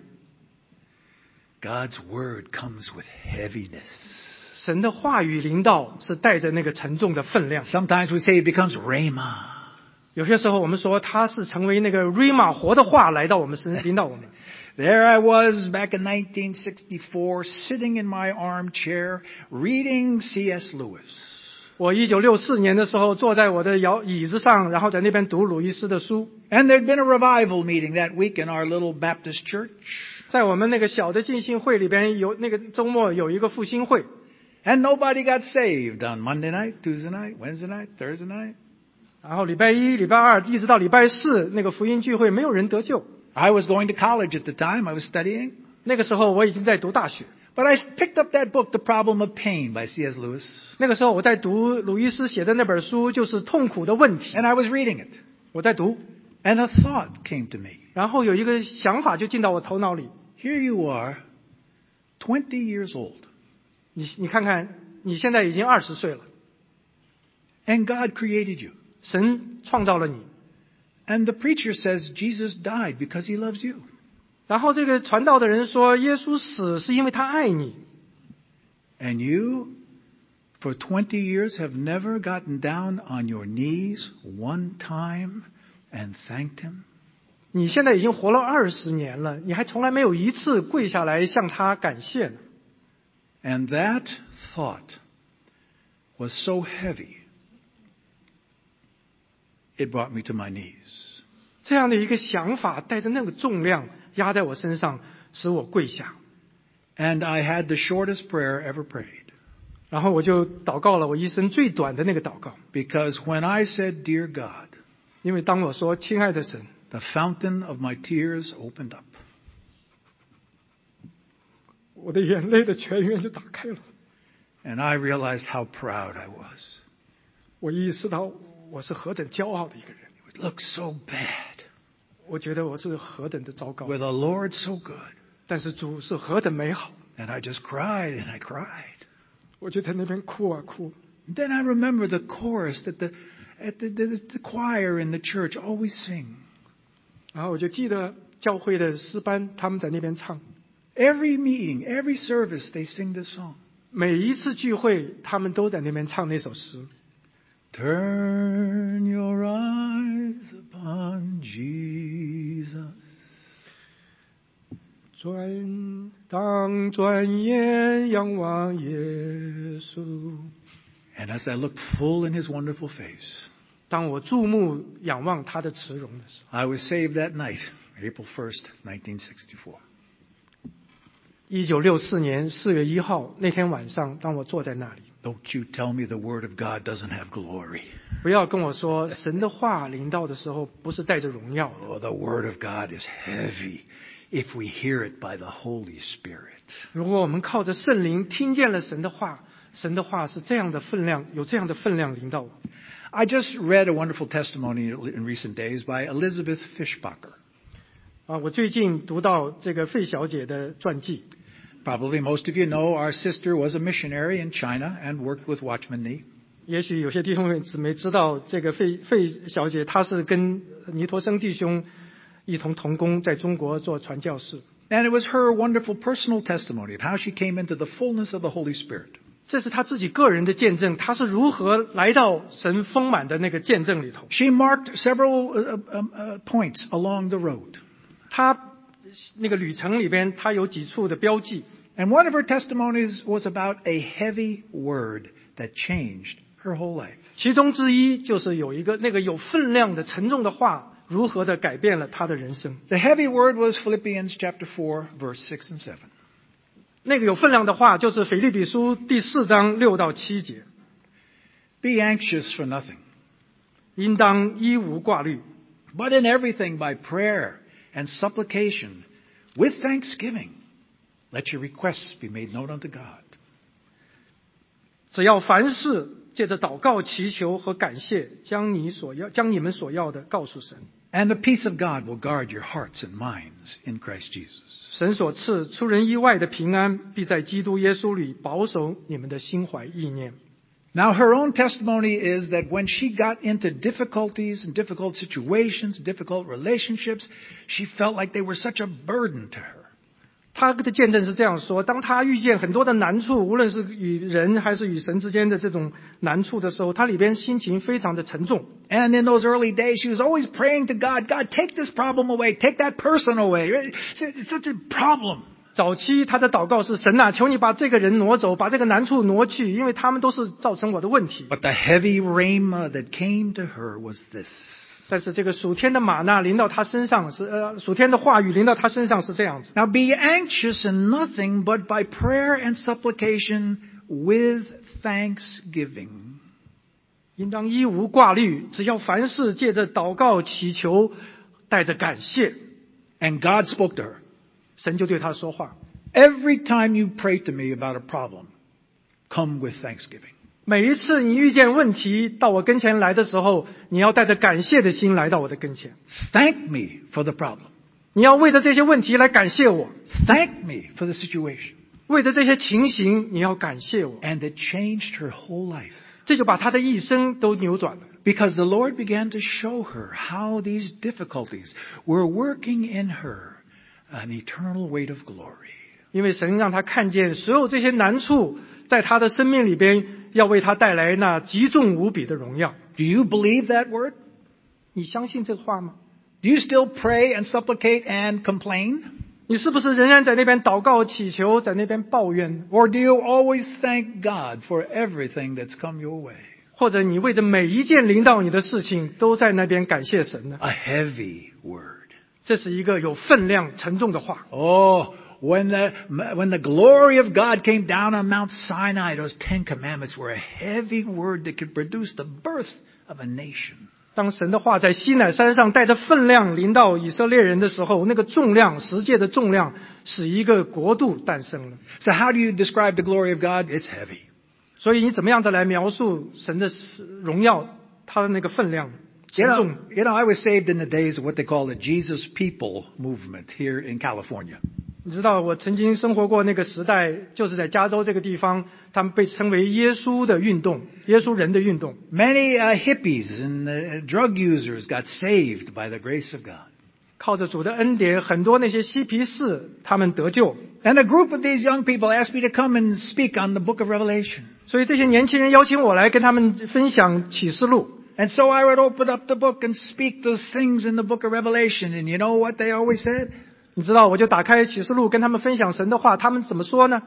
God's word comes with heaviness. 神的话语临到是带着那个沉重的分量。 Sometimes we say it becomes rhema. 有些时候我们说它是成为那个 Rhema 活的话来到我们身，临到我们。 There I was back in nineteen sixty-four, sitting in my armchair, reading C S Lewis. 我一九六四年的时候坐在我的摇椅子上，然后在那边读鲁伊斯的书。 And there'd been a revival meeting that week in our little Baptist church. 在我们那个小的浸信会里边，有那个周末有一个复兴会， And nobody got saved on Monday night, Tuesday night, Wednesday night, Thursday night. 然后礼拜一、礼拜二一直到礼拜四那个福音聚会，没有人得救。 I was going to college at the time. I was studying. 那个时候我已经在读大学， But I picked up that book, The Problem of Pain by C S Lewis. 那个时候我在读鲁伊斯写的那本书，就是痛苦的问题。 And I was reading it. 我在读， And a thought came to me. 然后有一个想法就进到我头脑里。 Here you are, twenty years old. 你你看看，你现在已经二十岁了， And God created you. 神创造了你。 And the preacher says Jesus died because he loves you. 然后这个传道的人说，耶稣死是因为他爱你。 And you, for twenty years, have never gotten down on your knees one time and thanked him? 你现在已经活了二十年了，你还从来没有一次跪下来向他感谢呢。 And that thought was so heavy, it brought me to my knees. 这样的一个想法带着那个重量压在我身上，使我跪下。 And I had the shortest prayer ever prayed. 然后我就祷告了我一生最短的那个祷告， Because when I said, Dear God, 因为当我说亲爱的神， the fountain of my tears opened up. 我的眼泪的泉源就打开了。 And I realized how proud I was. 我意识到我是何等骄傲的一个人， It looked so bad. 我觉得我是何等的糟糕， With the Lord so good. 但是主是何等美好。 And I just cried and I cried. 我就在那边哭啊哭。 And then I remember the chorus that the, at the, the, the choir in the church always sing. 然后我就记得教会的诗班他们在那边唱， Every meeting, every service, they sing this song. 每一次聚会他们都在那边唱那首诗。 Turn your eyes upon Jesus. 转当转眼仰望耶稣， And as I looked full in his wonderful face, 当我注目仰望他的慈容的时候， I was saved that night, April first, nineteen sixty-four. 一九六四年四月一号那天晚上，当我坐在那里， Don't you tell me the Word of God doesn't have glory. 不要跟我说神的话临到的时候不是带着荣耀的。 Oh, the Word of God is heavy if we hear it by the Holy Spirit. 如果我们靠着圣灵听见了神的话，神的话是这样的分量，有这样的分量临到我。 I just read a wonderful testimony in recent days by Elizabeth Fishbacher. 啊，我最近读到这个费小姐的传记。 Probably most of you know our sister was a missionary in China and worked with Watchman Nee. 也许有些弟兄姊妹知道，这个费费小姐她是跟尼陀生弟兄一同同工，在中国做传教士。 And it was her wonderful personal testimony of how she came into the fullness of the Holy Spirit. 这是她自己个人的见证，她是如何来到神丰满的那个见证里头。 She marked several uh, uh, uh, points along the road. 她那个旅程里边，她有几处的标记。 And one of her testimonies was about a heavy word that changed her whole life. 其中之一就是有一个那个有分量的沉重的话，如何的改变了她的人生。 The heavy word was Philippians chapter four, verse six and seven. 那个有分量的话，就是腓立比书第四章六到七节， Be anxious for nothing, 应当一无挂虑， but in everything by prayer and supplication with thanksgiving, let your requests be made known unto God. 只要凡事借着祷告、祈求和感谢，将你所要、将你们所要的告诉神。 And the peace of God will guard your hearts and minds in Christ Jesus. 神所赐出人意外的平安，必在基督耶稣里保守你们的心怀意念。 Now, her own testimony is that when she got into difficulties and difficult situations, difficult relationships, she felt like they were such a burden to her. 他的见证是这样说：当他遇见很多的难处，无论是与人还是与神之间的这种难处的时候，他里边心情非常的沉重。 And in those early days, she was always praying to God, God, take this problem away, take that person away. It's such a problem. 早期他的祷告是：神啊，求你把这个人挪走，把这个难处挪去，因为他们都是造成我的问题。 But the heavy rhema that came to her was this. 但是这个属天的玛纳临到他身上是呃，属天的话语临到他身上是这样子。 Now be anxious in nothing but by prayer and supplication with thanksgiving. 应当一无挂虑，只要凡事借着祷告祈求，带着感谢， And God spoke to her. 神就对他说话。 Every time you pray to me about a problem, come with thanksgiving. 每一次你遇见问题到我跟前来的时候，你要带着感谢的心来到我的跟前。 Thank me for the problem. 你要为着这些问题来感谢我， Thank me for the situation. 为着这些情形你要感谢我。 And it changed her whole life. 这就把她的一生都扭转了。 Because the Lord began to show her how these difficulties were working in her an eternal weight of glory. 因为神让她看见所有这些难处在她的生命里边要为她带来那极重无比的荣耀。 Do you believe that word? 你相信这个话吗？ Do you still pray and supplicate and complain? 你是不是仍然在那边祷告祈求，在那边抱怨？ Or do you always thank God for everything that's come your way? 或者你为着每一件临到你的事情都在那边感谢神呢？ A heavy word. 这是一个有分量沉重的话。 Oh, when the, when the glory of God came down on Mount Sinai, those Ten Commandments were a heavy word that could produce the birth of a nation. 当神的话在西乃山上带着分量临到以色列人的时候，那个重量，十诫的重量，使一个国度诞生了。 So how do you describe the glory of God? It's heavy. 所以你怎么样子来描述神的荣耀，它的那个分量？ You 沉 know, 重。 you know, I was saved in the days of what they call the Jesus People movement here in California. 你知道我曾经生活过那个时代，就是在加州这个地方，他们被称为耶稣的运动，耶稣人的运动。 Many uh, hippies and uh, drug users got saved by the grace of God. 靠着主的恩典，很多那些嬉皮士他们得救。 And a group of these young people asked me to come and speak on the book of Revelation. 所以这些年轻人邀请我来跟他们分享启示录。 And so I would open up the book and speak those things in the book of Revelation. And you know what they always said? 你知道，我就打开启示录跟他们分享神的话，他们怎么说呢？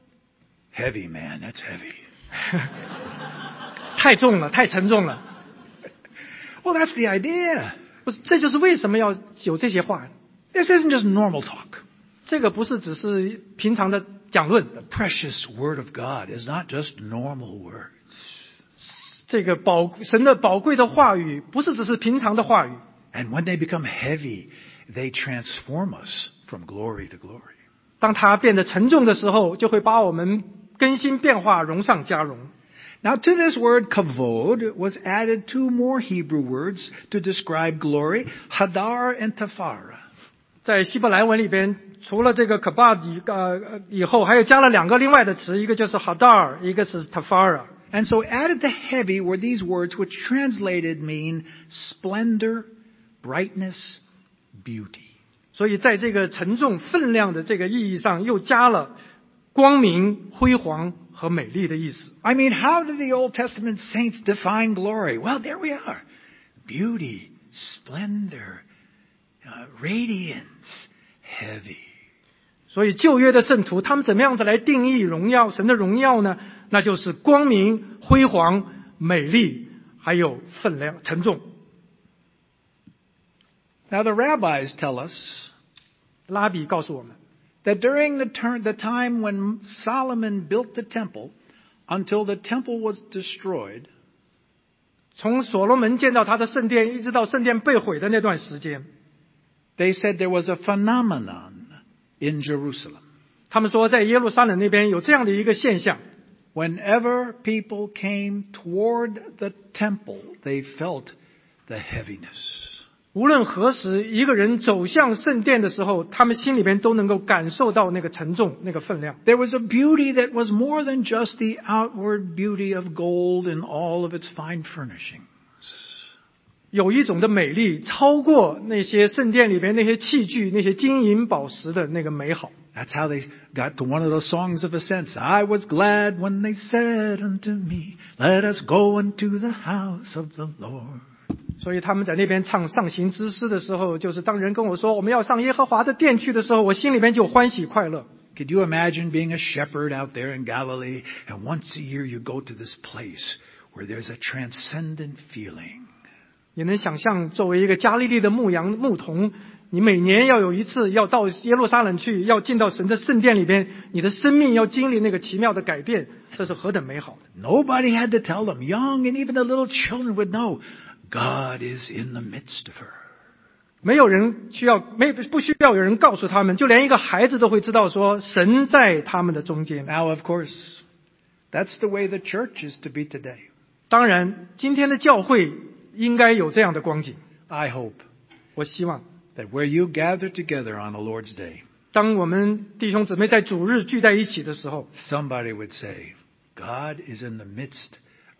Heavy, man, that's heavy. 太重了，太沉重了。 Well, that's the idea. 不是，这就是为什么要有这些话。 This isn't just normal talk. 这个不是只是平常的讲论。 The precious word of God is not just normal words. 这个宝神的宝贵的话语，不是只是平常的话语。 And when they become heavy, they transform us from glory to glory. 当它变得沉重的时候，就会把我们更新变化，荣上加荣。 Now to this word kavod was added two more Hebrew words to describe glory, hadar and tafara. 在希伯来文里边，除了这个 kabad 以呃以后，还有加了两个另外的词，一个就是 hadar， 一个是 tafara。 And so added to heavy were these words which translated mean splendor, brightness, beauty. 所以在这个沉重分量的这个意义上，又加了光明、辉煌和美丽的意思。 I mean, how did the Old Testament saints define glory? Well, there we are. Beauty, splendor, uh, radiance, heavy. 所以旧约的圣徒，他们怎么样子来定义荣耀？神的荣耀呢？那就是光明、辉煌、美丽，还有分量、沉重。 Now the rabbis tell us 拉比告诉我们， that during the, turn, the time when Solomon built the temple, until the temple was destroyed, 从所罗门建造他的圣殿，一直到圣殿被毁的那段时间， they said there was a phenomenon in Jerusalem. 他们说在耶路撒冷那边有这样的一个现象。 Whenever people came toward the temple, they felt the heaviness. 无论何时，一个人走向圣殿的时候，他们心里边都能够感受到那个沉重、那个分量。 There was a beauty that was more than just the outward beauty of gold and all of its fine furnishings. 有一种的美丽，超过那些圣殿里边那些器具、那些金银宝石的那个美好。 That's how they got to one of those songs of ascents. I was glad when they said unto me, let us go into the house of the Lord. 所以他们在那边唱上行之诗的时候，就是当人跟我说我们要上耶和华的殿去的时候，我心里边就欢喜快乐。 Could you imagine being a shepherd out there in Galilee, and once a year you go to this place where there's a transcendent feeling? 你能想象作为一个加利利的牧羊牧童，你每年要有一次要到耶路撒冷去，要进到神的圣殿里边，你的生命要经历那个奇妙的改变，这是何等美好的。 Nobody had to tell them. Young and even the little children would know God is in the midst of her. 没有人需要，没不需要有人告诉他们，就连一个孩子都会知道说神在他们的中间。 Now, of course, that's the way the church is to be today. 当然，今天的教会应该有这样的光景。 I hope 我希望， that where you gather together on the Lord's day, 当我们弟兄姊妹在主日聚在一起的时候， somebody would say, God is in the midst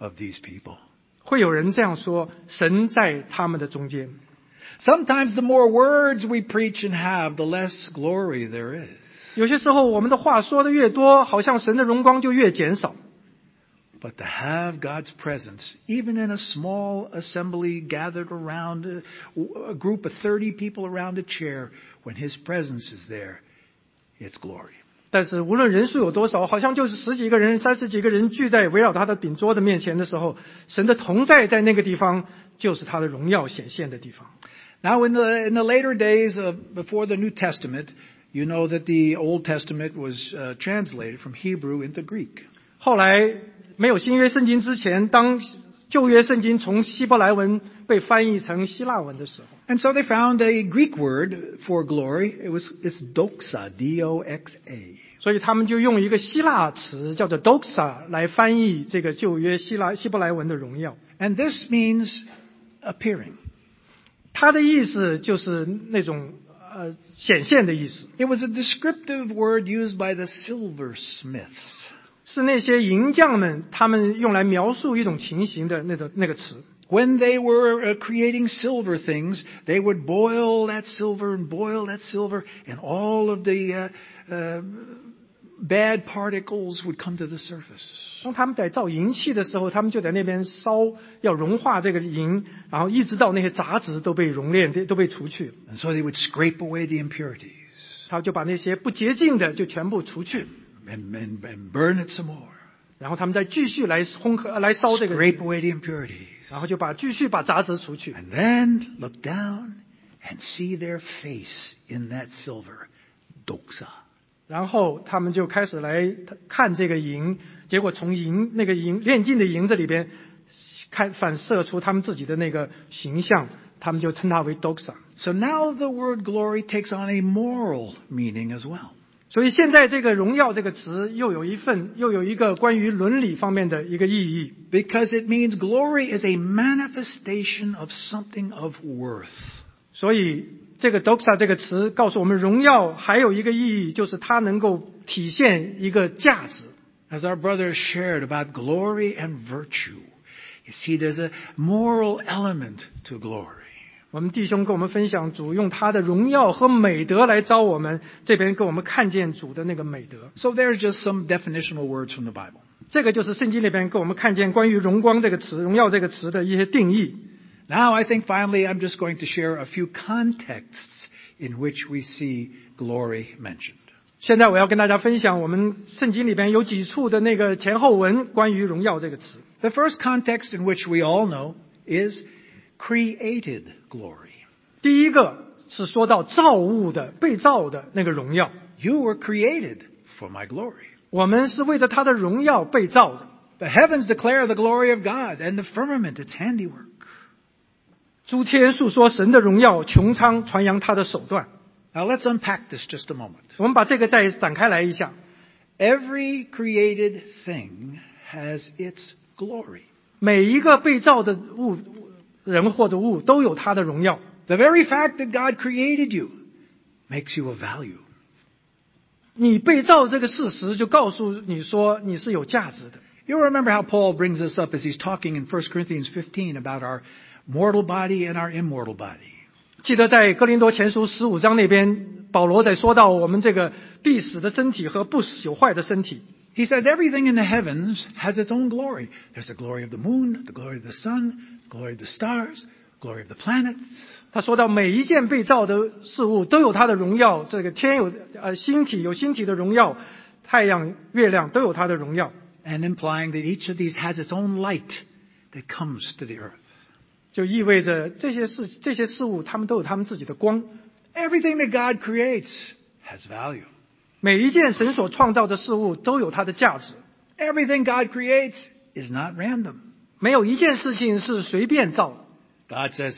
of these people. 会有人这样说，神在他们的中间。 Sometimes the more words we preach and have, the less glory there is. 有些时候我们的话说的越多，好像神的荣光就越减少。 But to have God's presence, even in a small assembly gathered around a, a group of thirty people around a chair, when His presence is there, it's glory. 但是无论人数有多少，好像就是十几个人、三十几个人聚在围绕他的饼桌的面前的时候，神的同在在那个地方，就是他的荣耀显现的地方。 Now, in the in the later days of before the New Testament, you know that the Old Testament was uh, translated from Hebrew into Greek. 后来没有新约圣经之前，当旧约圣经从希伯来文被翻译成希腊文的时候， And so they found a Greek word for glory. It was it's doxa, D O X A. 所以他们就用一个希腊词叫做 doxa 来翻译这个旧约希腊希伯来文的荣耀。 And this means appearing. 它的意思就是那种呃显现的意思， It was a descriptive word used by the silversmiths. 是那些银匠们他们用来描述一种情形的那个那个词。 When they were uh, creating silver things, they would boil that silver and boil that silver, and all of the uh, uh, bad particles would come to the surface. 当他们在造银器的时候，他们就在那边烧，要融化这个银，然后一直到那些杂质都被熔炼，都被除去。 And so they would scrape away the impurities 他就把那些不洁净的就全部除去， and, and, and burn it some more. 然后他们再继续来烘合来烧这个， Scrape away the impurities. 然后就把继续把杂质除去， And then look down and see their face in that silver, doxa. 然后他们就开始来看这个银，结果从银那个银炼金的银子里边看反射出他们自己的那个形象，他们就称它为 doxa。 So now the word glory takes on a moral meaning as well. 所以现在这个荣耀这个词又有一份又有一个关于伦理方面的一个意义， Because it means glory is a manifestation of something of worth. 所以这个 doxa 这个词告诉我们，荣耀还有一个意义，就是它能够体现一个价值。 As our brothers shared about glory and virtue, you see there's a moral element to glory. 我们弟兄跟我们分享，主用他的荣耀和美德来招我们，这边给我们看见主的那个美德。 So there's just some definitional words from the Bible. 这个就是圣经里边给我们看见关于荣光这个词、荣耀这个词的一些定义。 Now I think finally I'm just going to share a few contexts in which we see glory mentioned. 现在我要跟大家分享我们圣经里边有几处的那个前后文关于荣耀这个词。 The first context in which we all know is created glory. 第一个是说到造物的、被造的那个荣耀。 You were created for my glory. 我们是为着他的荣耀被造的。 The heavens declare the glory of God, and the firmament its handiwork. 诸天述说神的荣耀，穹苍传扬他的手段。 Now let's unpack this just a moment. 我们把这个再展开来一下。 Every created thing has its glory. 每一个被造的物人或者物都有他的荣耀。 The very fact that God created you makes you of value. 你被造这个事实就告诉你说你是有价值的。 You remember how Paul brings this up as he's talking in First Corinthians fifteen about our mortal body and our immortal body. 记得在哥林多前书十五章那边，保罗在说到我们这个必死的身体和不朽坏的身体。 He says everything in the heavens has its own glory. There's the glory of the moon, the glory of the sun, the glory of the stars, the glory of the planets. 他说到每一件被造的事物都有它的荣耀，这个天有呃星体有星体的荣耀，太阳、月亮都有它的荣耀。 And implying that each of these has its own light that comes to the earth. 就意味着这些事这些事物，他们都有他们自己的光。 Everything that God creates has value. 每一件神所创造的事物都有它的价值。 Everything God creates is not random. 没有一件事情是随便造的。 God says,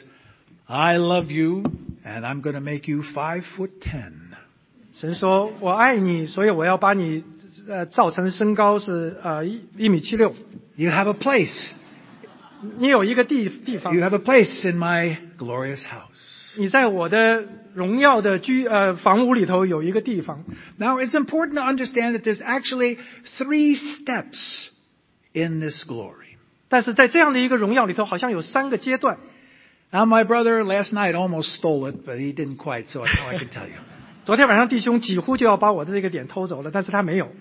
I love you, and I'm going to make you five foot ten. 神说：“我爱你，所以我要把你呃造成身高是呃一一米七六。 You have a place. 你有一个地地方 You，have a place in my glorious house. 你在我的荣耀的居呃房屋里头有一个地方。 Now, it's important to understand that there's actually three steps in this glory. 但是在这样的一个荣耀里头，好像有三个阶段。 Now, my brother last night almost stole it, but he didn't quite, so now I can tell you. 昨天晚上弟兄几乎就要把我的这个点偷走了，但是他没有。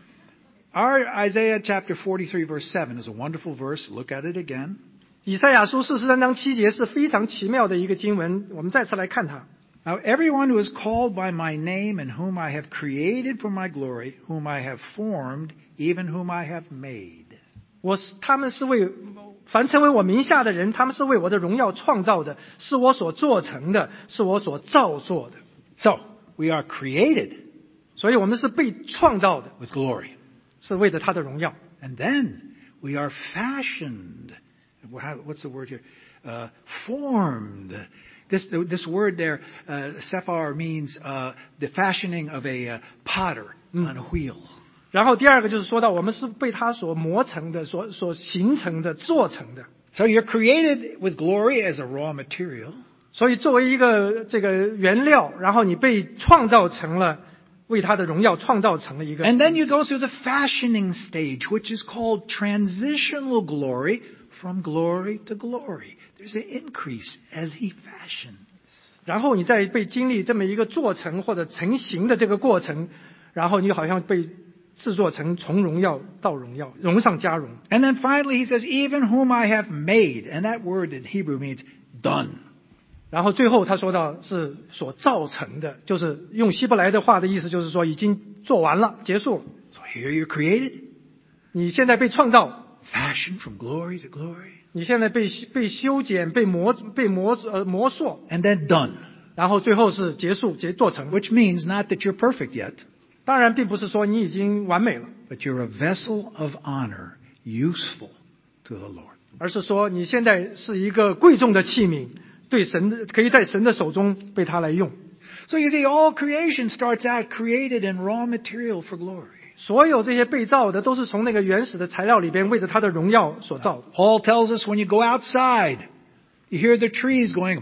Our Isaiah chapter forty-three verse seven is a wonderful verse. Look at it again. 以赛亚书四十三章七节是非常奇妙的一个经文，我们再次来看它。 Now, everyone who is called by my name and whom I have created for my glory, whom I have formed, even whom I have made. 我是他们是为凡成为我名下的人，他们是为我的荣耀创造的，是我所做成的，是我所造作的。 So, we are created 所以我们是被创造的， with glory. 是为着他的荣耀。 And then we are fashioned. What's the word here? Uh, formed. This, this word there, uh, sephar, means uh, the fashioning of a uh, potter on a wheel. 然后第二个就是说到我们是被他所磨成的，所所形成的，做成的。 So you're created with glory as a raw material. 所以作为一个这个原料，然后你被创造成了为他的荣耀创造成了一个。 And then you go through the fashioning stage, which is called transitional glory, from glory to glory. There's an increase as he fashions. 然后你再被经历这么一个做成或者成型的这个过程，然后你好像被制作成从荣耀到荣耀，荣上加荣。 And then finally he says, even whom I have made. And that word in Hebrew means done. 然后最后他说到是所造成的，就是用希伯来的话的意思就是说已经做完了，结束了。 So here you're created, 你现在被创造， fashioned from glory to glory, 你现在被被修剪、被磨、被磨呃磨塑， and then done. 然后最后是结束、结做成。 Which means not that you're perfect yet, 当然，并不是说你已经完美了， but you're a vessel of honor, useful to the Lord. 而是说你现在是一个贵重的器皿，对神的可以在神的手中被他来用。 So you see, all creation starts out created in raw material for glory. 所有这些被造的都是从那个原始的材料里边为着他的荣耀所造的。 Paul tells us when you go outside, you hear the trees going.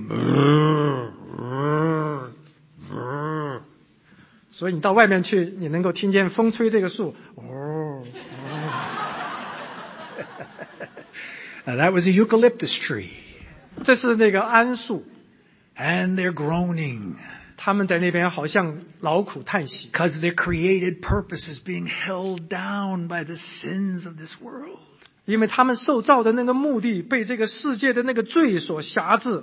所以你到外面去，你能够听见风吹这个树。哦， Now, that was a eucalyptus tree. 这是那个桉树， And they're groaning 他们在那边好像劳苦叹息， because their created purpose is being held down by the sins of this world. 因为他们受造的那个目的被这个世界的那个罪所辖制。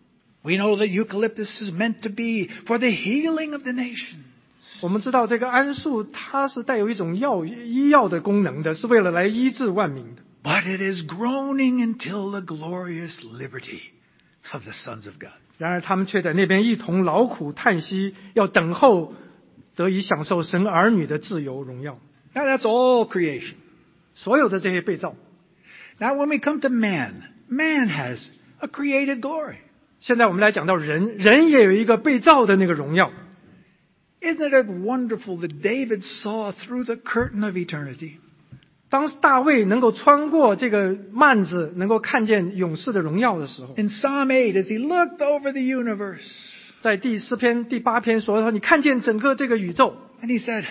We know that eucalyptus is meant to be for the healing of the nation. 我们知道这个桉树它是带有一种药医药的功能的，是为了来医治万民的。 But it is groaning until the glorious liberty of the sons of God. 然而他们却在那边一同劳苦叹息，要等候得以享受神儿女的自由荣耀。 Now that's all creation. 所有的这些被造。 Now when we come to man, man has a created glory. 现在我们来讲到人，人也有一个被造的那个荣耀。 Isn't it wonderful that David saw through the curtain of eternity? 当大卫能够穿过这个幔子，能够看见勇士的荣耀的时候， In Psalm eight, as he looked over the universe, 在第四篇第八篇说，你看见整个这个宇宙， and he said,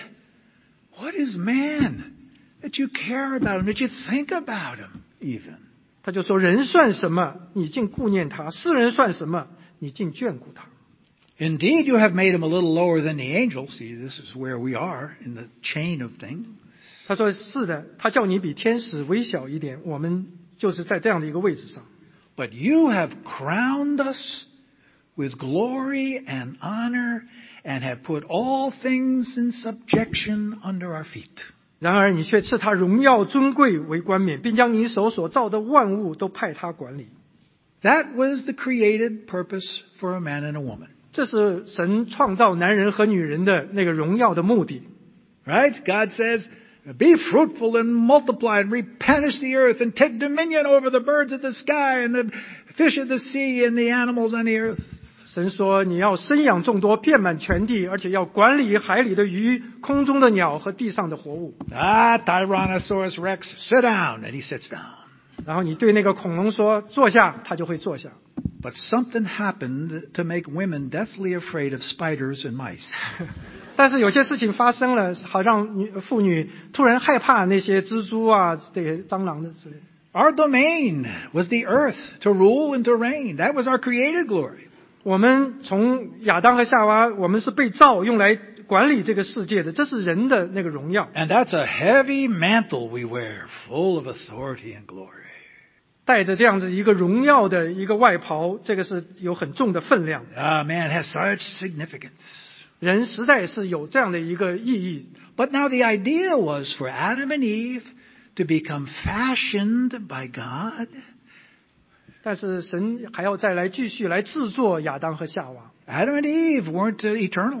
what is man that you care about him, that you think about him even? 他就说人算什么，你竟顾念他；世人算什么，你竟眷顾他。 Indeed, you have made him a little lower than the angels. See, this is where we are in the chain of things. 他说是的，他叫你比天使微小一点，我们就是在这样的一个位置上。 But you have crowned us with glory and honor and have put all things in subjection under our feet. 然而你却赐他荣耀尊贵为冠冕，并将你手所造的万物都派他管理。 That was the created purpose for a man and a woman. 这是神创造男人和女人的那个荣耀的目的。 Right? God says, be fruitful and multiply and replenish the earth and take dominion over the birds of the sky and the fish of the sea and the animals on the earth. 神说你要生养众多，遍满全地，而且要管理海里的鱼、空中的鸟和地上的活物。 Ah, Tyrannosaurus Rex, sit down. And he sits down. 然后你对那个恐龙说坐下，它就会坐下。 But something happened to make women deathly afraid of spiders and mice. 但是有些事情发生了，好让女妇女突然害怕那些蜘蛛啊、这些蟑螂的之类。 Our domain was the earth to rule and to reign. That was our created glory. 我们从亚当和夏娃，我们是被造用来管理这个世界的，这是人的那个荣耀。 And that's a heavy mantle we wear, full of authority and glory. 带着这样子一个荣耀的一个外袍，这个是有很重的分量。 Ah, man, it has such significance. 人实在是有这样的一个意义。 But now the idea was for Adam and Eve to become fashioned by God. 但是神还要再来继续来制作亚当和夏娃。 Adam and Eve weren't eternal.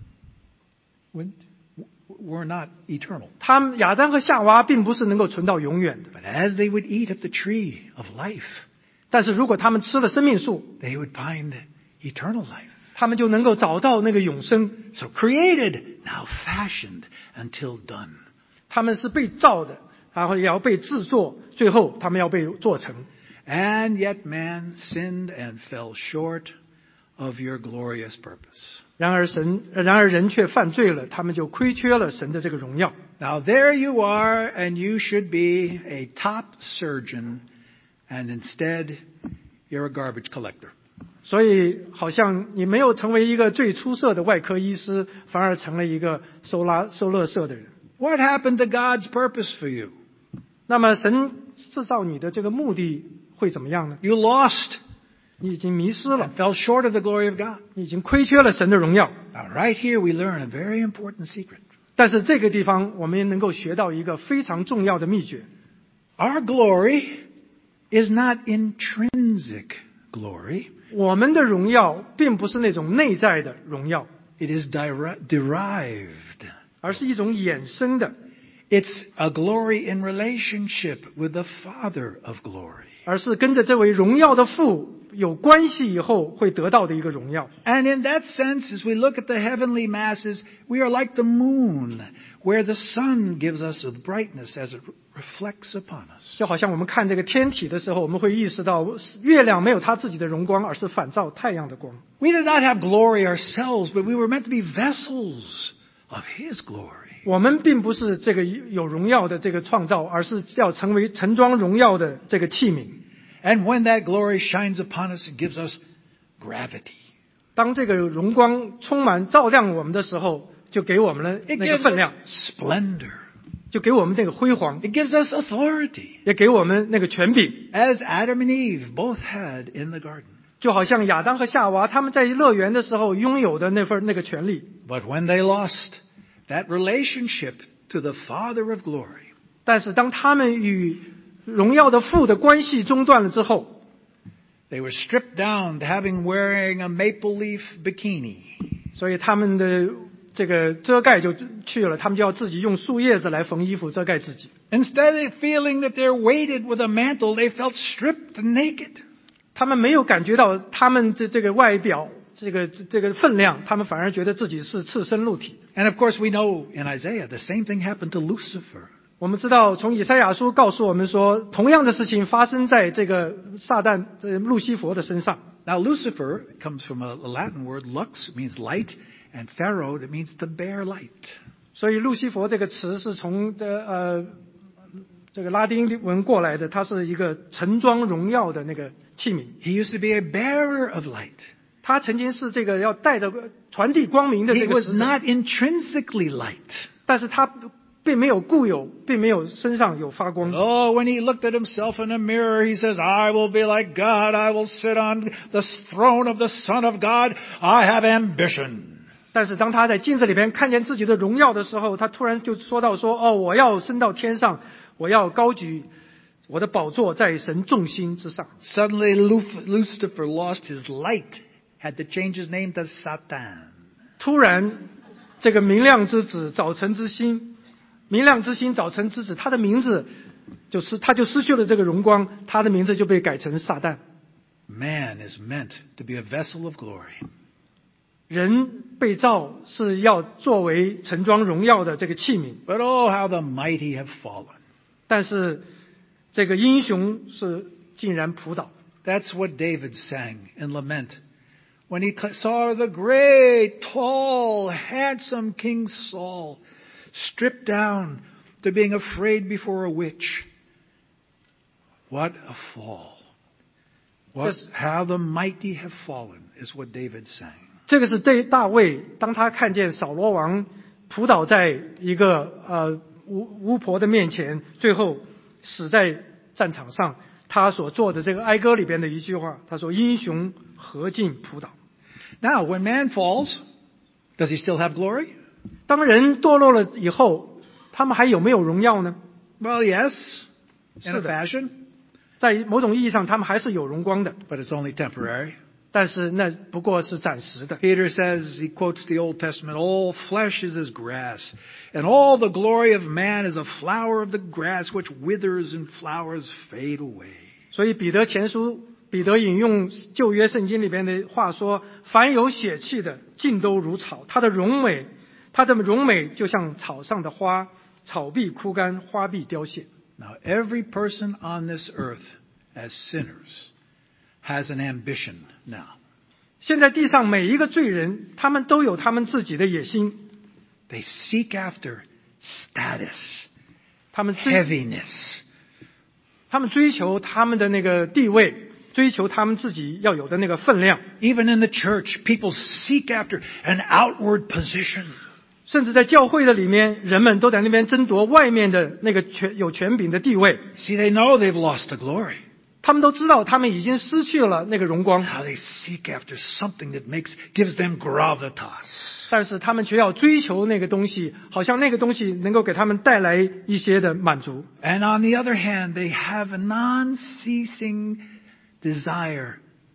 Were not eternal. 他们亚当和夏娃并不是能够存到永远的。 But as they would eat of the tree of life, 但是如果他们吃了生命树， they would find eternal life. 他们就能够找到那个永生。 So created, now fashioned until done. 他们是被造的，然后也要被制作，最后他们要被做成。 And yet man sinned and fell short of your glorious purpose. 然而神，然而人却犯罪了，他们就亏缺了神的这个荣耀。 Now there you are, and you should be a top surgeon, and instead you're a garbage collector. 所以好像你没有成为一个最出色的外科医师，反而成了一个收拉收垃圾的人。 What happened to God's purpose for you? 那么神制造你的这个目的会怎么样呢？ You lost. 你已经迷失了， Fell short of the glory of God. 你已经亏缺了神的荣耀。 Now, right here we learn a very important secret. 但是这个地方我们也能够学到一个非常重要的秘诀。 Our glory is not intrinsic glory. 我们的荣耀并不是那种内在的荣耀， It is deri- derived. 而是一种衍生的， It's a glory in relationship with the Father of glory. 而是跟着这位荣耀的父有关系以后会得到的一个荣耀。 And in that sense, as we look at the heavenly masses, we are like the moon, where the sun gives us with brightness as it reflects upon us. 就好像我们看这个天体的时候，我们会意识到月亮没有它自己的荣光，而是反照太阳的光。 We did not have glory ourselves, but we were meant to be vessels of His glory. 我们并不是这个有荣耀的这个创造，而是要成为盛装荣耀的这个器皿。 And when that glory shines upon us, it gives us gravity. 当这个荣光充满照亮我们的时候，就给我们了 It 那个 gives 分量， us splendor. 就给我们那个辉煌， It gives us authority, 也给我们那个权柄。 as Adam and Eve both had in the garden. 就好像亚当和夏娃他们在乐园的时候拥有的那份那个权利， But when they lost that relationship to the Father of glory, 但是当他们与荣耀的父的关系中断了之后， they were stripped down to having wearing a maple leaf bikini. 所以他们的这个遮盖就去了，他们就要自己用树叶子来缝衣服遮盖自己。 Instead of feeling that they're weighted with a mantle, they felt stripped and naked. 他们没有感觉到他们的这个外表这个这个分量，他们反而觉得自己是赤身露体。 And of course we know in Isaiah the same thing happened to Lucifer. 我们知道，从以赛亚书告诉我们说，同样的事情发生在这个撒旦呃路西佛的身上。 Now Lucifer comes from a, a Latin word, lux, means light, and pharaoh, it means to bear light. 所以路西佛这个词是从这呃这个拉丁文过来的，它是一个盛装荣耀的那个器皿。 He used to be a bearer of light. 他曾经是这个要带着传递光明的 He 这个 was 使者， not intrinsically light. 但是他并没有固有，并没有身上有发光。 Oh, when he looked at himself in a mirror, he says, I will be like God. I will sit on the throne of the Son of God. I have ambition. 但是当他在镜子里边看见自己的荣耀的时候，他突然就说到说：“哦，我要升到天上，我要高举我的宝座在神众星之上。” Suddenly Lucifer lost his light, had to change his name to Satan. 突然，这个明亮之子，早晨之星，明亮之星，早晨之子，他的名字就是他就失去了这个荣光，他的名字就被改成撒旦。 Man is meant to be a vessel of glory. 人被造是要作为盛装荣耀的这个器皿， But oh, how the mighty have fallen. 但是这个英雄是竟然扑倒。 That's what David sang in lament when he saw the great, tall, handsome King Saul stripped down to being afraid before a witch. What a fall. What, how the mighty have fallen is what David's saying. 这个是对大卫，当他看见扫罗王扑倒在一个呃巫巫婆的面前，最后死在战场上，他所做的这个哀歌里边的一句话，他说：“英雄何进扑倒。” Now, when man falls, does he still have glory? 当人堕落了以后，他们还有没有荣耀呢？ Well, yes, in a 是的。 fashion, 在某种意义上，他们还是有荣光的， but it's only temporary. 但是那不过是暂时的。 Peter says, he quotes the Old Testament, all flesh is as grass, and all the glory of man is a flower of the grass which withers and flowers fade away. 所以彼得前书，彼得引用旧约圣经里边的话说：“凡有血气的，尽都如草，它的荣美，它的荣美就像草上的花，草必枯干，花必凋谢。” Now, every person on this earth as sinners has an ambition now. 现在地上每一个罪人，他们都有他们自己的野心， They seek after status, 他们追 heaviness. 他们追求他们的那个地位，追求他们自己要有的那个分量。 Even in the church, people seek after an outward position. 甚至在教会的里面，人们都在那边争夺外面的那个权有权柄的地位。 See, they know they've lost the glory. 他们都知道，他们已经失去了那个荣光， Now they seek after something that makes gives them gravitas. 但是他们却要追求那个东西，好像那个东西能够给他们带来一些的满足。 And on the other hand, they have a non-ceasing desire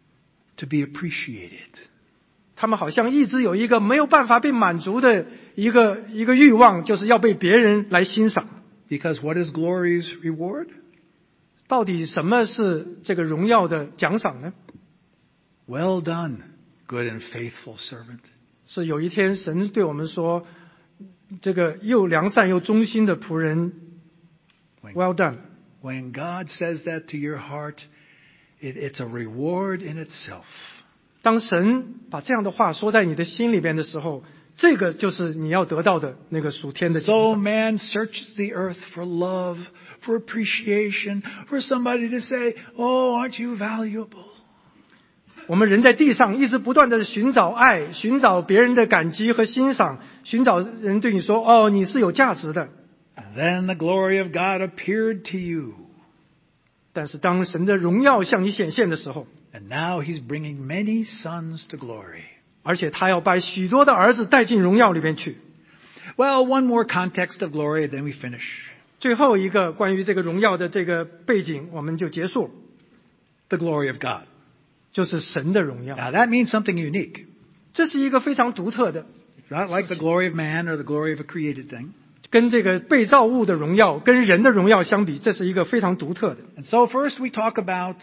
to be appreciated. 他们好像一直有一个没有办法被满足的一个一个欲望，就是要被别人来欣赏。 Because what is glory's reward? 到底什么是这个荣耀的奖赏呢？ Well done, good and faithful servant. 是有一天神对我们说，这个又良善又忠心的仆人 ，Well done。 When God says that to your heart, it, it's a reward in itself. 当神把这样的话说在你的心里边的时候，这个就是你要得到的那个属天的奖 So 赏。 man searches the earth for love, for appreciation, for somebody to say, oh, aren't you valuable? 我们人在地上一直不断的寻找爱，寻找别人的感激和欣赏，寻找人对你说：“哦，你是有价值的。” And then the glory of God appeared to you. 但是当神的荣耀向你显现的时候， And now he's bringing many sons to glory. 而且他要把许多的儿子带进荣耀里边去。 Well, one more context of glory, then we finish. 最后一个关于这个荣耀的这个背景，我们就结束， The glory of God. 就是神的荣耀。 Now that means something unique. 这是一个非常独特的， It's not like the glory of man or the glory of a created thing. 跟这个被造物的荣耀、跟人的荣耀相比，这是一个非常独特的。 And so first we talk about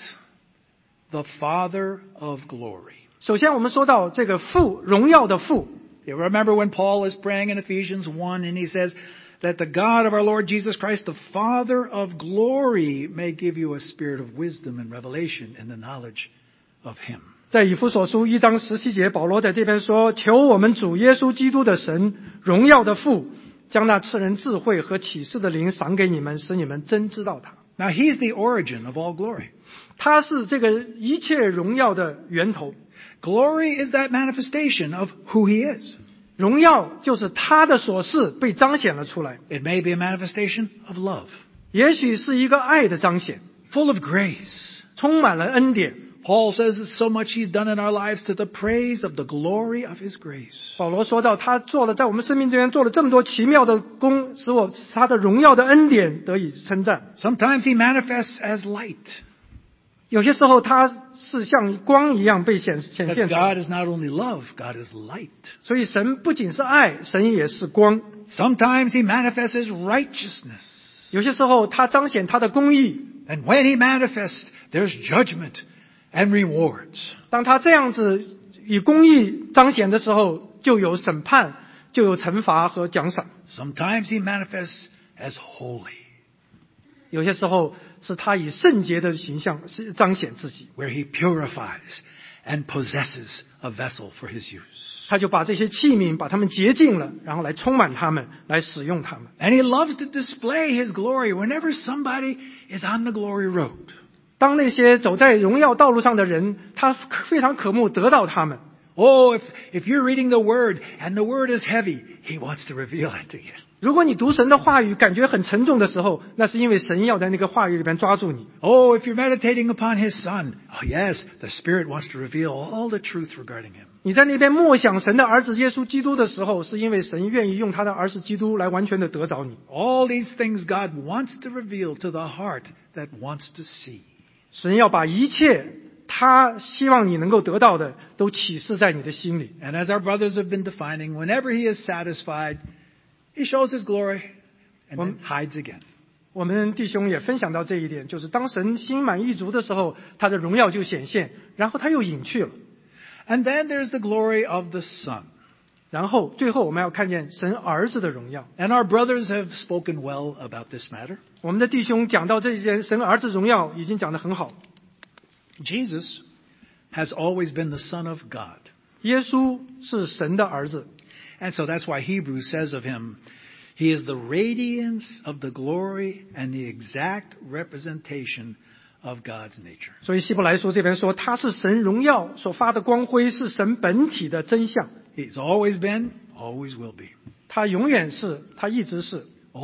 the Father of glory. 首先，我们说到这个父，荣耀的父。 You remember when Paul is praying in Ephesians one and he says that the God of our Lord Jesus Christ, the Father of glory, may give you a spirit of wisdom and revelation in the knowledge of him. 在以弗所书一章十七节，保罗在这边说：“求我们主耶稣基督的神，荣耀的父，将那赐人智慧和启示的灵赏给你们，使你们真知道他。” Now he's the origin of all glory. 他是这个一切荣耀的源头。 Glory is that manifestation of who he is. 荣耀就是他的所示被彰显了出来， It may be a manifestation of love, 也许是一个爱的彰显， full of grace. 充满了恩典。 Paul says so much he's done in our lives to the praise of the glory of his grace. 保罗说到，他做了在我们生命之间做了这么多奇妙的工，使我使他的荣耀的恩典得以称赞。 Sometimes he manifests as light. 有些时候他是像光一样被显显 But 现出来。 God is not only love, God is light. 所以神不仅是爱，神也是光。 Sometimes he manifests as righteousness. 有些时候他彰显他的公义。 And when he manifests, there's judgment and rewards. 当他这样子以公义彰显的时候，就有审判，就有惩罚和奖赏。 Sometimes he manifests as holy, 有些时候是他以圣洁的形象是彰显自己， where he purifies and possesses a vessel for his use. 他就把这些器皿把它们洁净了，然后来充满它们，来使用它们。 And he loves to display his glory whenever somebody is on the glory road. 当那些走在荣耀道路上的人，他非常渴慕得到他们。 Oh, if, if you're reading the Word and the Word is heavy, He wants to reveal it to you. 如果你读神的话语感觉很沉重的时候，那是因为神要在那个话语里边抓住你。 Oh, if you're meditating upon His Son, oh yes, the Spirit wants to reveal all the truth regarding Him. 你在那边默想神的儿子耶稣基督的时候，是因为神愿意用他的儿子基督来完全的得着你。 All these things God wants to reveal to the heart that wants to see. 神要把一切他希望你能够得到的都启示在你的心里。 And as our brothers have been defining, whenever He is satisfied, He shows His glory and then hides again. 我们弟兄也分享到这一点，就是当神心满意足的时候，他的荣耀就显现，然后他又隐去了。 And then there's the glory of the Son. 然后最后我们要看见神儿子的荣耀。 And our brothers have spoken well about this matter. 我们的弟兄讲到这一件神儿子荣耀已经讲得很好。 Jesus has always been the Son of God. 耶稣是神的儿子。 And so that's why Hebrews says of Him, He is the radiance of the glory and the exact representation of God's nature. 所以希伯来书这边说，他是神荣耀所发的光辉，是神本体的真相。 He's always been, always will be. 他永远是，他一直是。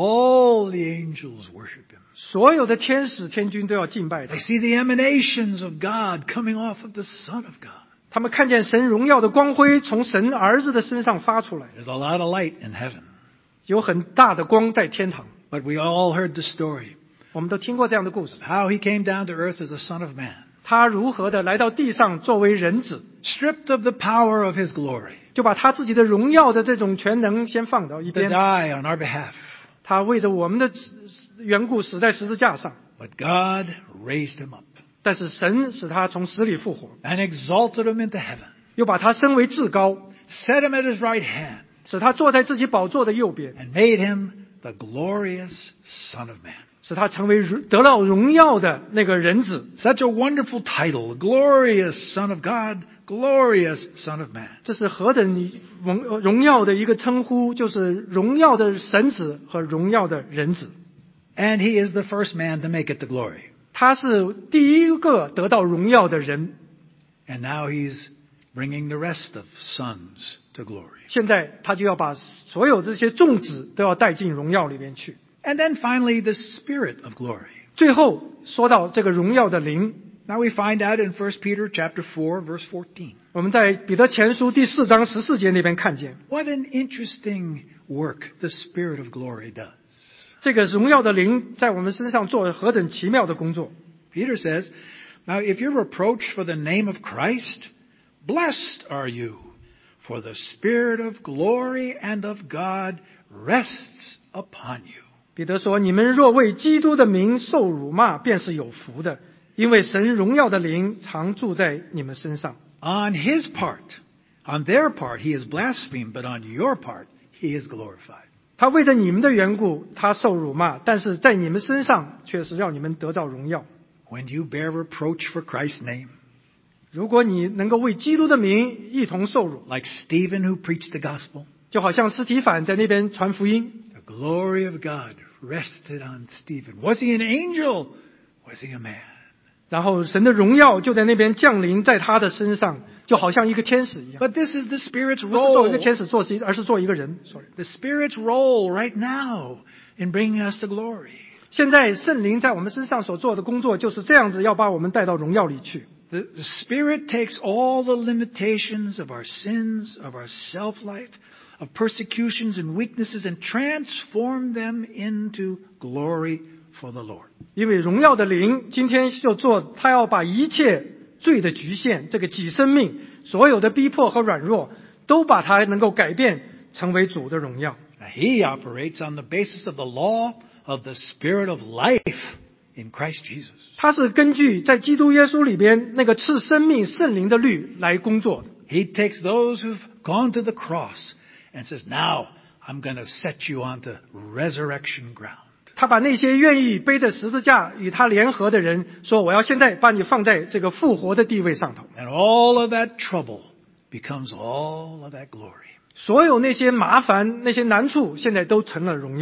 All the angels worship Him. 所有的天使天君都要敬拜他。 They see the emanations of God coming off of the Son of God. 他们看见神荣耀的光辉从神儿子的身上发出来， There's a lot of light in heaven. 有很大的光在天堂。 But we all heard the story 我们都听过这样的故事， how He came down to earth as a Son of Man, 他如何的来到地上作为人子， stripped of the power of His glory, 就把他自己的荣耀的这种全能先放到一 to 边， die on our behalf. 他为着我们的缘故死在十字架上， But God raised Him up 但是神使他从死里复活， and exalted Him into heaven, 又把他升为至高， set Him at His right hand, 使他坐在自己宝座的右边， and made Him the glorious Son of Man. 使他成为得到荣耀的那个人子。 Such a wonderful title, glorious Son of God, glorious Son of Man. 这是何等荣荣耀的一个称呼，就是荣耀的神子和荣耀的人子。 And He is the first man to make it to glory. 他是第一个得到荣耀的人， And now He's bringing the rest of sons to glory. 现在他就要把所有这些众子都要带进荣耀里面去。 And then finally, the Spirit of glory. 最后说到这个荣耀的灵， Now we find out in First Peter chapter four, verse fourteen. 我们在彼得前书第四章十四节那边看见， What an interesting work the Spirit of glory does. 这个荣耀的灵在我们身上做了何等奇妙的工作。 Peter says, Now if you're reproached for the name of Christ, blessed are you, for the Spirit of glory and of God rests upon you. 彼得说：“你们若为基督的名受辱骂，便是有福的，因为神荣耀的灵常住在你们身上。” On His part, on their part, He is blasphemed, but on your part, He is glorified. 他为着你们的缘故，他受辱骂，但是在你们身上却是让你们得到荣耀。 When you bear reproach for Christ's name, 如果你能够为基督的名一同受辱， like Stephen who preached the gospel, 就好像司提反在那边传福音， the glory of God rested on Stephen. Was he an angel? Was he a man? 然后神的荣耀就在那边降临在他的身上，就好像一个天使一样。 But this is the Spirit's 不是做一 role. 个天使做事，而是做一个人。Sorry， The Spirit's role right now in bringing us to glory. 现在圣灵在我们身上所做的工作就是这样子，要把我们带到荣耀里去。 The, the Spirit takes all the limitations of our sins, of our self-life, of persecutions and weaknesses, and transform them into glory for the Lord. 因为荣耀的灵今天就做，他要把一切罪的局限，这个己生命，所有的逼迫和软弱，都把它能够改变成为主的荣耀。 Now, He operates on the basis of the law of the Spirit of life in Christ Jesus. 他是根据在基督耶稣里边那个赐生命圣灵的律来工作的。 He takes those who've gone to the cross and says, now I'm going to set you onto resurrection ground. 他把那些愿意背着十字架与他联合的人说，我要现在把你放在这个复活的地位上头。 And all of that trouble becomes all of that glory. 所有那些麻烦、那些难处，现在都成了荣耀。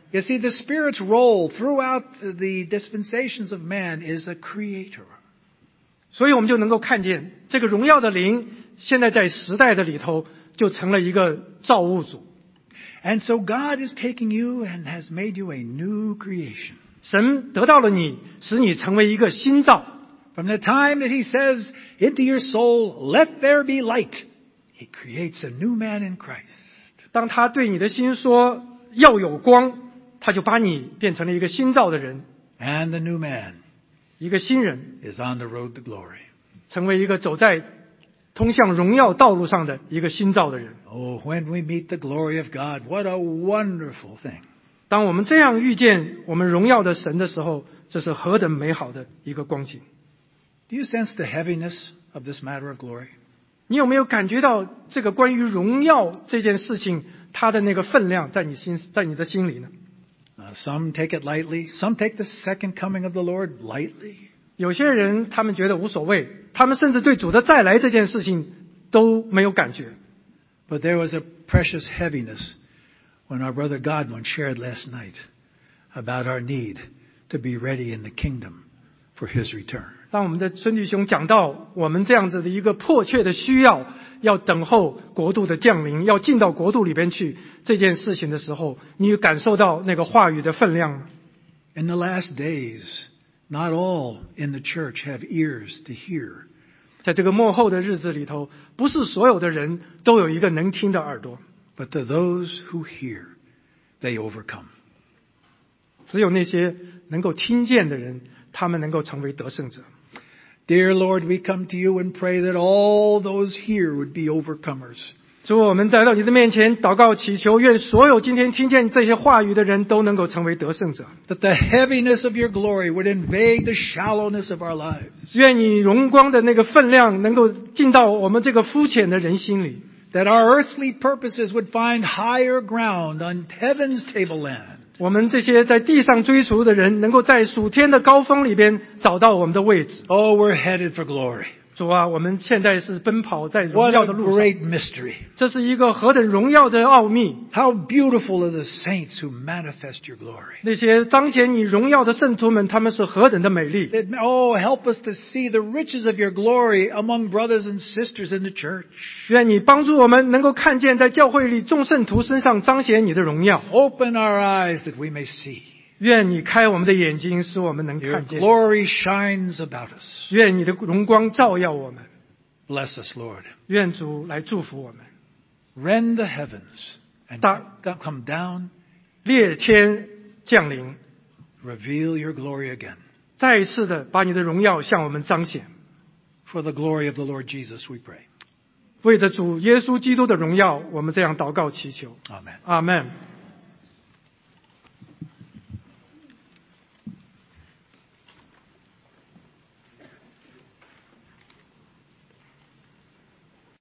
You see, the Spirit's role throughout the dispensations of man is a creator. 所以我们就能够看见这个荣耀的灵现在在时代的里头就成了一个造物主。 And so God is taking you and has made you a new creation. 神得到了你，使你成为一个新造。 From the time that He says into your soul, let there be light, He creates a new man in Christ. 当他对你的心说要有光，他就把你变成了一个新造的人， And the new man 一个新人， is on the road to glory. 成为一个走在通向荣耀道路上的一个新造的人。 Oh, when we meet the glory of God, what a wonderful thing. 当我们这样遇见我们荣耀的神的时候，这是何等美好的一个光景。 Do you sense the heaviness of this matter of glory? 你有没有感觉到这个关于荣耀这件事情它的那个分量在你心在你的心里呢？ Uh, some take it lightly. Some take the second coming of the Lord lightly. 有些人他们觉得无所谓，他们甚至对主的再来这件事情都没有感觉。 But there was a precious heaviness when our brother Godwin shared last night about our need to be ready in the kingdom for His return. 当我们的孙弟兄讲到我们这样子的一个迫切的需要，要等候国度的降临，要进到国度里边去这件事情的时候，你感受到那个话语的分量吗？ In the last days, not all in the church have ears to hear. 在这个末后的日子里头，不是所有的人都有一个能听的耳朵， But to those who hear, they overcome. 只有那些能够听见的人，他们能够成为得胜者。 Dear Lord, we come to you and pray that all those here would be overcomers. 主，我们来到你的面前祷告祈求，愿所有今天听见这些话语的人都能够成为得胜者。 That the heaviness of your glory would invade the shallowness of our lives. 愿你荣光的那个分量能够进到我们这个肤浅的人心里。 That our earthly purposes would find higher ground on heaven's tableland. 我们这些在地上追逐的人，能够在属天的高峰里边找到我们的位置。 Oh, we're headed for glory. 主啊，我们现在是奔跑在荣 What 耀 a 的路上， great mystery. 这是一个何等荣耀的奥秘。 How beautiful are the saints who manifest your glory. 那些彰显你荣耀的圣徒们，他们是何等的美丽。 It- Oh, help us to see the riches of your glory among brothers and sisters in the church. 愿你帮助我们能够看见在教会里众圣徒身上彰显你的荣耀。 Open our eyes that we may see. 愿你开我们的眼睛，使我们能 Your 看见。 glory shines about us. 愿你的荣光照耀我们。 Bless us, Lord. 愿主来祝福我们。 Rend the heavens and Da- come down. 裂天降临， Reveal your glory again. 再一次的把你的荣耀向我们彰显。 For the glory of the Lord Jesus, we pray. 为着主耶稣基督的荣耀，我们这样祷告祈求。 Amen. 阿门。